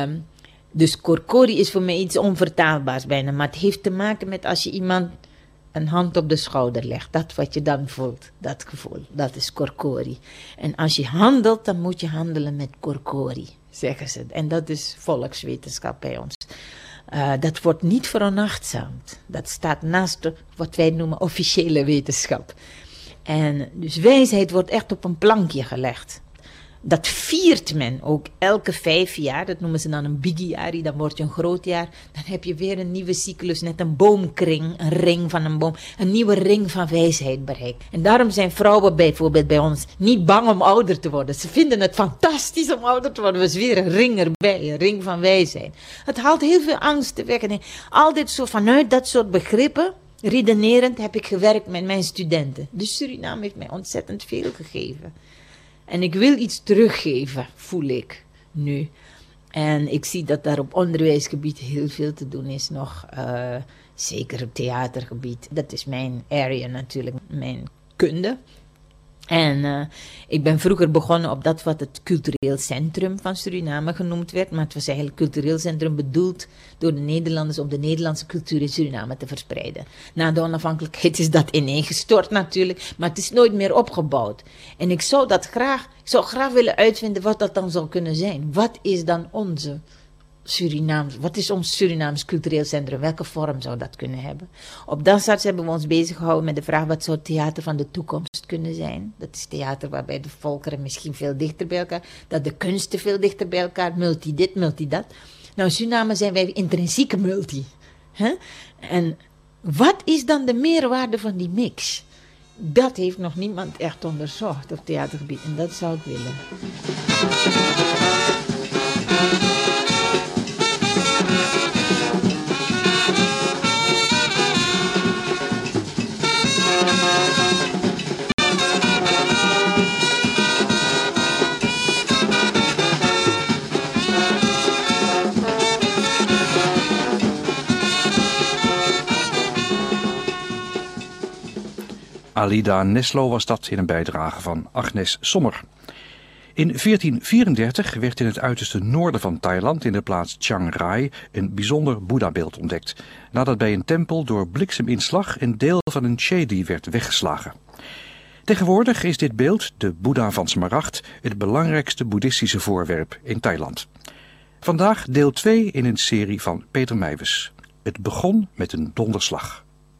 Dus korkori is voor mij iets onvertaalbaars bijna, maar het heeft te maken met als je iemand een hand op de schouder legt, dat wat je dan voelt, dat gevoel, dat is korkori. En als je handelt, dan moet je handelen met korkori, zeggen ze. En dat is volkswetenschap bij ons. Dat wordt niet veronachtzaamd. Dat staat naast wat wij noemen officiële wetenschap. En dus wijsheid wordt echt op een plankje gelegd. Dat viert men ook elke 5 jaar. Dat noemen ze dan een bigiari. Dan wordt je een groot jaar. Dan heb je weer een nieuwe cyclus. Net een boomkring. Een ring van een boom. Een nieuwe ring van wijsheid bereikt. En daarom zijn vrouwen bijvoorbeeld bij ons niet bang om ouder te worden. Ze vinden het fantastisch om ouder te worden. We is weer een ring erbij. Een ring van wijsheid. Het haalt heel veel angsten weg. En altijd zo vanuit dat soort begrippen, redenerend, heb ik gewerkt met mijn studenten. Dus Suriname heeft mij ontzettend veel gegeven. En ik wil iets teruggeven, voel ik nu. En ik zie dat daar op onderwijsgebied heel veel te doen is nog. Zeker op theatergebied. Dat is mijn area natuurlijk, mijn kunde. En ik ben vroeger begonnen op dat wat het cultureel centrum van Suriname genoemd werd. Maar het was eigenlijk cultureel centrum bedoeld door de Nederlanders om de Nederlandse cultuur in Suriname te verspreiden. Na de onafhankelijkheid is dat ineengestort natuurlijk, maar het is nooit meer opgebouwd. En ik zou graag willen uitvinden wat dat dan zou kunnen zijn. Wat is dan wat is ons Surinaams cultureel centrum? Welke vorm zou dat kunnen hebben? Op Dansarts hebben we ons bezig gehouden met de vraag, wat zou het theater van de toekomst kunnen zijn? Dat is theater waarbij de volkeren misschien veel dichter bij elkaar, dat de kunsten veel dichter bij elkaar, multi dit, multi dat. Nou, in Suriname zijn wij intrinsieke multi. En wat is dan de meerwaarde van die mix? Dat heeft nog niemand echt onderzocht op theatergebied en dat zou ik willen. Alida Neslo was dat in een bijdrage van Agnes Sommer. In 1434 werd in het uiterste noorden van Thailand, in de plaats Chiang Rai, een bijzonder Boeddhabeeld ontdekt, nadat bij een tempel door blikseminslag een deel van een chedi werd weggeslagen. Tegenwoordig is dit beeld, de Boeddha van Smaragd, het belangrijkste boeddhistische voorwerp in Thailand. Vandaag deel 2 in een serie van Peter Meijwes. Het begon met een donderslag.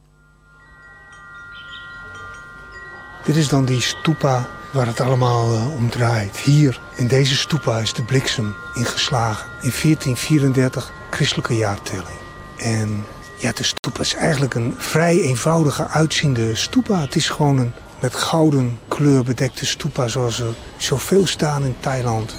Dit is dan die stupa waar het allemaal om draait. Hier, in deze stupa, is de bliksem ingeslagen. In 1434, christelijke jaartelling. En ja, de stupa is eigenlijk een vrij eenvoudige uitziende stupa. Het is gewoon een met gouden kleur bedekte stupa zoals er zoveel staan in Thailand.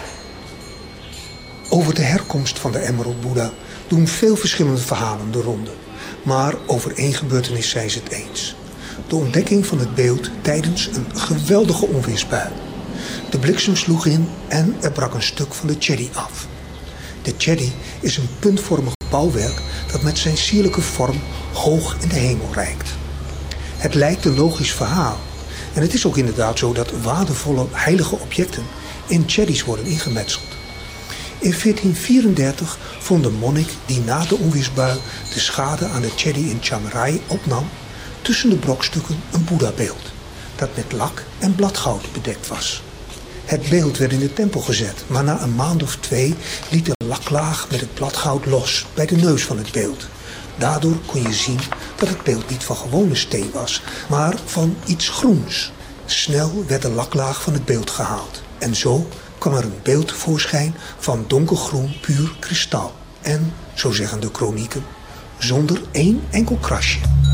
Over de herkomst van de Emerald Boeddha doen veel verschillende verhalen de ronde. Maar over één gebeurtenis zijn ze het eens. De ontdekking van het beeld tijdens een geweldige onweersbui. De bliksem sloeg in en er brak een stuk van de chedi af. De chedi is een puntvormig bouwwerk dat met zijn sierlijke vorm hoog in de hemel reikt. Het lijkt een logisch verhaal. En het is ook inderdaad zo dat waardevolle heilige objecten in chedis worden ingemetseld. In 1434 vond de monnik die na de onweersbui de schade aan de chedi in Chiang Rai opnam, tussen de brokstukken een Boeddhabeeld, dat met lak en bladgoud bedekt was. Het beeld werd in de tempel gezet, maar na een maand of 2 liet de laklaag met het bladgoud los bij de neus van het beeld. Daardoor kon je zien dat het beeld niet van gewone steen was, maar van iets groens. Snel werd de laklaag van het beeld gehaald. En zo kwam er een beeld tevoorschijn van donkergroen puur kristal. En, zo zeggen de kronieken, zonder één enkel krasje.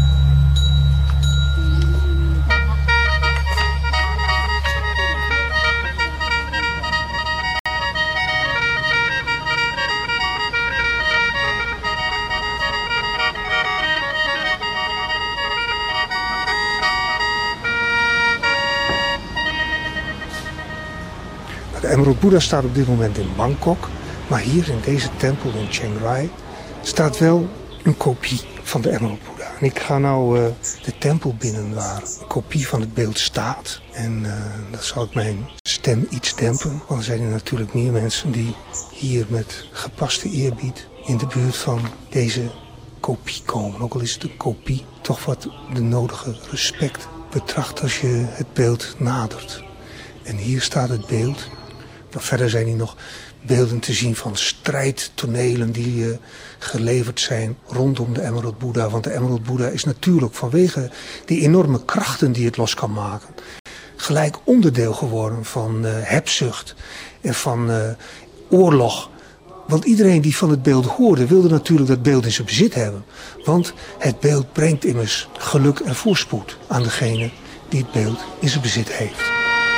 De Emerald Boeddha staat op dit moment in Bangkok, maar hier in deze tempel in Chiang Rai staat wel een kopie van de Emerald Boeddha. En ik ga nou de tempel binnen waar een kopie van het beeld staat. En dan zal ik mijn stem iets dempen, want er zijn er natuurlijk meer mensen die hier met gepaste eerbied in de buurt van deze kopie komen. Ook al is het een kopie, toch wat de nodige respect betracht als je het beeld nadert. En hier staat het beeld. Maar verder zijn hier nog beelden te zien van strijdtonelen die geleverd zijn rondom de Emerald Boeddha. Want de Emerald Boeddha is natuurlijk vanwege die enorme krachten die het los kan maken, gelijk onderdeel geworden van hebzucht en van oorlog. Want iedereen die van het beeld hoorde, wilde natuurlijk dat beeld in zijn bezit hebben. Want het beeld brengt immers geluk en voorspoed aan degene die het beeld in zijn bezit heeft.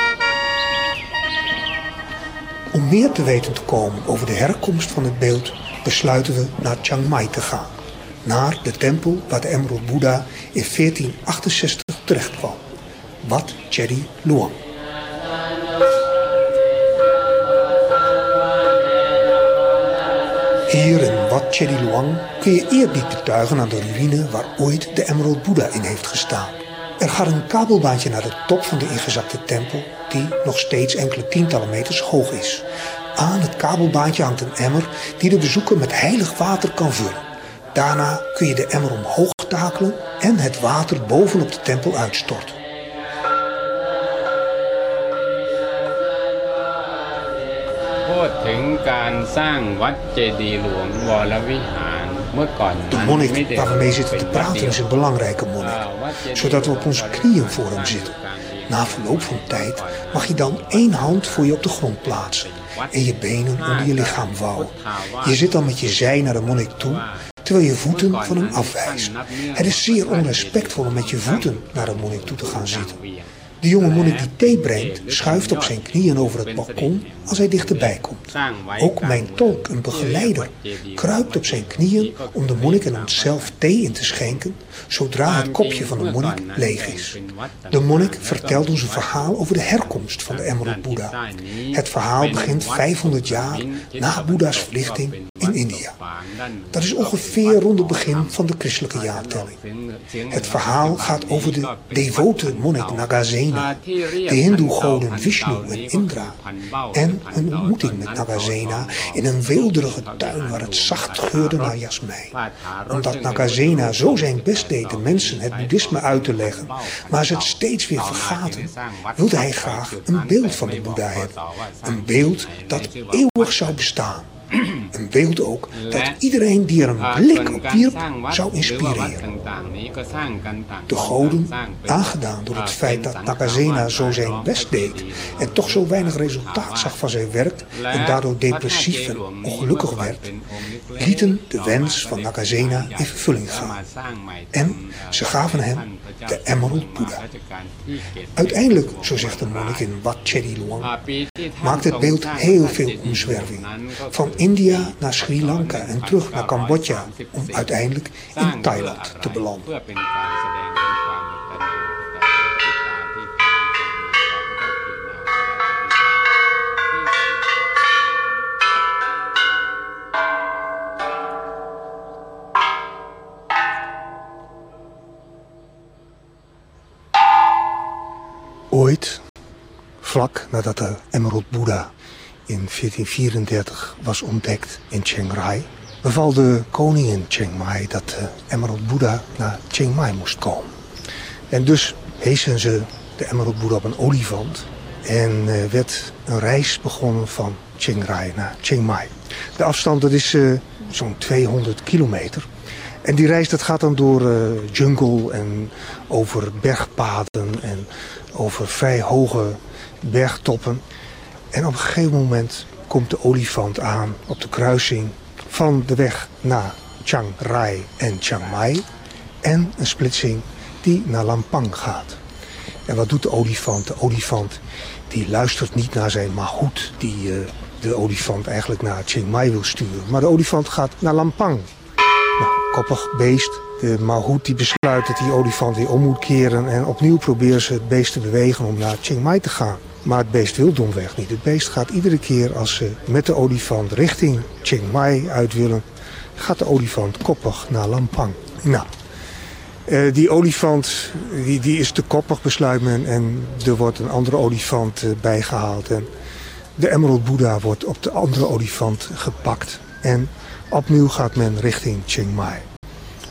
Om meer te weten te komen over de herkomst van het beeld, besluiten we naar Chiang Mai te gaan. Naar de tempel waar de Emerald Boeddha in 1468 terecht kwam. Wat Chedi Luang. Hier in Wat Chedi Luang kun je eerbied betuigen aan de ruïne waar ooit de Emerald Boeddha in heeft gestaan. Er gaat een kabelbaantje naar de top van de ingezakte tempel, die nog steeds enkele tientallen meters hoog is. Aan het kabelbaantje hangt een emmer die de bezoeker met heilig water kan vullen. Daarna kun je de emmer omhoog takelen en het water bovenop de tempel uitstorten. De monnik waar we mee zitten te praten is een belangrijke monnik, zodat we op onze knieën voor hem zitten. Na verloop van tijd mag je dan 1 hand voor je op de grond plaatsen en je benen onder je lichaam vouwen. Je zit dan met je zij naar de monnik toe, terwijl je voeten van hem afwijzen. Het is zeer onrespectvol om met je voeten naar de monnik toe te gaan zitten. De jonge monnik die thee brengt, schuift op zijn knieën over het balkon als hij dichterbij komt. Ook mijn tolk, een begeleider, kruipt op zijn knieën om de monnik en onszelf thee in te schenken, zodra het kopje van de monnik leeg is. De monnik vertelt ons een verhaal over de herkomst van de Emerald Boeddha. Het verhaal begint 500 jaar na Boeddha's verlichting in India. Dat is ongeveer rond het begin van de christelijke jaartelling. Het verhaal gaat over de devote monnik Nagasena, de hindoe-goden Vishnu en Indra en een ontmoeting met Nagasena in een weelderige tuin waar het zacht geurde naar jasmijn. Omdat Nagasena zo zijn best deed de mensen het boeddhisme uit te leggen, maar ze het steeds weer vergaten, wilde hij graag een beeld van de Boeddha hebben. Een beeld dat eeuwig zou bestaan. Een beeld ook dat iedereen die er een blik op wierp zou inspireren. De goden, aangedaan door het feit dat Nagasena zo zijn best deed en toch zo weinig resultaat zag van zijn werk en daardoor depressief en ongelukkig werd, lieten de wens van Nagasena in vervulling gaan. En ze gaven hem de Emerald Boeddha. Uiteindelijk, zo zegt de monnik in Wat Chedi Luang, maakt het beeld heel veel omzwerving. Van India naar Sri Lanka en terug naar Cambodja om uiteindelijk in Thailand te belanden. Ooit, vlak nadat de Emerald Boeddha in 1434 was ontdekt in Chiang Rai, beval de koning in Chiang Mai dat de Emerald Boeddha naar Chiang Mai moest komen. En dus heesen ze de Emerald Boeddha op een olifant en werd een reis begonnen van Chiang Rai naar Chiang Mai. De afstand dat is zo'n 200 kilometer. En die reis dat gaat dan door jungle en over bergpaden en over vrij hoge bergtoppen. En op een gegeven moment komt de olifant aan op de kruising van de weg naar Chiang Rai en Chiang Mai. En een splitsing die naar Lampang gaat. En wat doet de olifant? De olifant die luistert niet naar zijn mahout die de olifant eigenlijk naar Chiang Mai wil sturen. Maar de olifant gaat naar Lampang. Nou, koppig beest. De mahout die besluit dat die olifant weer om moet keren. En opnieuw proberen ze het beest te bewegen om naar Chiang Mai te gaan. Maar het beest wil domweg niet. Het beest gaat iedere keer als ze met de olifant richting Chiang Mai uit willen, gaat de olifant koppig naar Lampang. Nou, die olifant die is te koppig, besluit men, en er wordt een andere olifant bijgehaald. En de Emerald Boeddha wordt op de andere olifant gepakt. En opnieuw gaat men richting Chiang Mai.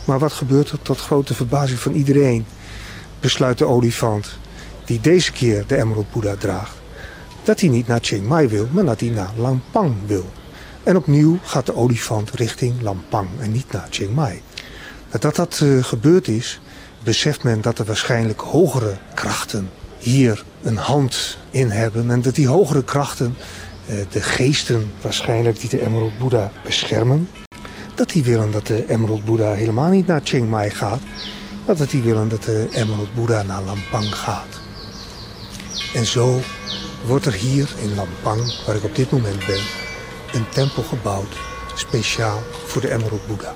Maar wat gebeurt er tot grote verbazing van iedereen? Besluit de olifant, die deze keer de Emerald Boeddha draagt, dat hij niet naar Chiang Mai wil, maar dat hij naar Lampang wil. En opnieuw gaat de olifant richting Lampang en niet naar Chiang Mai. Nadat dat gebeurd is, beseft men dat er waarschijnlijk hogere krachten hier een hand in hebben. En dat die hogere krachten, de geesten waarschijnlijk die de Emerald Boeddha beschermen, dat die willen dat de Emerald Boeddha helemaal niet naar Chiang Mai gaat, maar dat die willen dat de Emerald Boeddha naar Lampang gaat. En zo wordt er hier in Lampang, waar ik op dit moment ben, een tempel gebouwd, speciaal voor de Emerald Boeddha.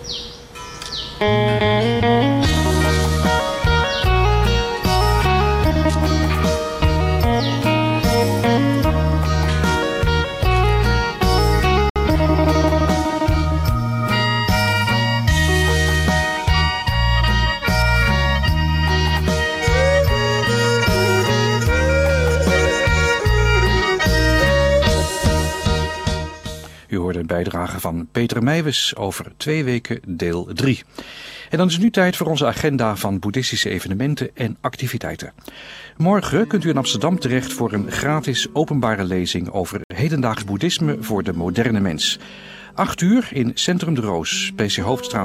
U hoorde een bijdrage van Peter Meijwes over 2 weken deel 3. En dan is het nu tijd voor onze agenda van boeddhistische evenementen en activiteiten. Morgen kunt u in Amsterdam terecht voor een gratis openbare lezing over hedendaags boeddhisme voor de moderne mens. 8 uur in Centrum de Roos, PC Hoofdstraat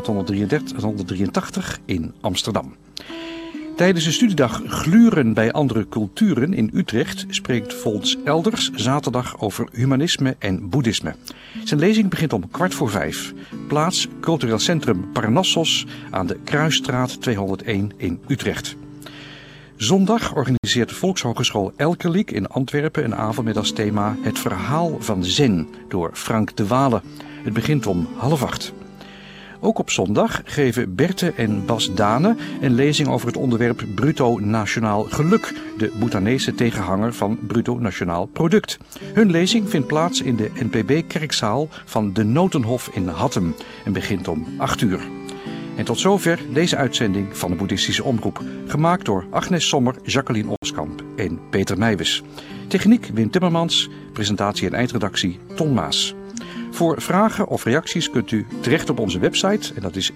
183 in Amsterdam. Tijdens de studiedag Gluren bij andere culturen in Utrecht spreekt Fons Elders zaterdag over humanisme en boeddhisme. Zijn lezing begint om 4:15. Plaats Cultureel Centrum Parnassos aan de Kruisstraat 201 in Utrecht. Zondag organiseert de Volkshogeschool Elkerlijk in Antwerpen een avond met als thema Het verhaal van Zen door Frank de Waele. Het begint om 7:30. Ook op zondag geven Berthe en Bas Dane een lezing over het onderwerp Bruto Nationaal Geluk, de Bhutanese tegenhanger van Bruto Nationaal Product. Hun lezing vindt plaats in de NPB-kerkzaal van de Notenhof in Hattem en begint om 8 uur. En tot zover deze uitzending van de Boeddhistische Omroep, gemaakt door Agnes Sommer, Jacqueline Oskamp en Peter Meijwes. Techniek Wim Timmermans, presentatie en eindredactie Ton Maas. Voor vragen of reacties kunt u terecht op onze website en dat is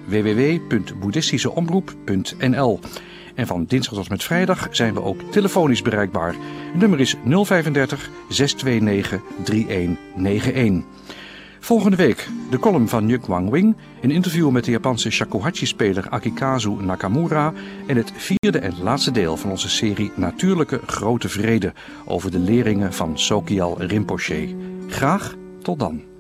www.boeddhistischeomroep.nl. En van dinsdag tot met vrijdag zijn we ook telefonisch bereikbaar. Het nummer is 035 629 3191. Volgende week de column van Nyuk Wang Wing, een interview met de Japanse shakuhachi-speler Akikazu Nakamura en het 4e en laatste deel van onze serie Natuurlijke Grote Vrede over de leringen van Sogyal Rinpoche. Graag tot dan.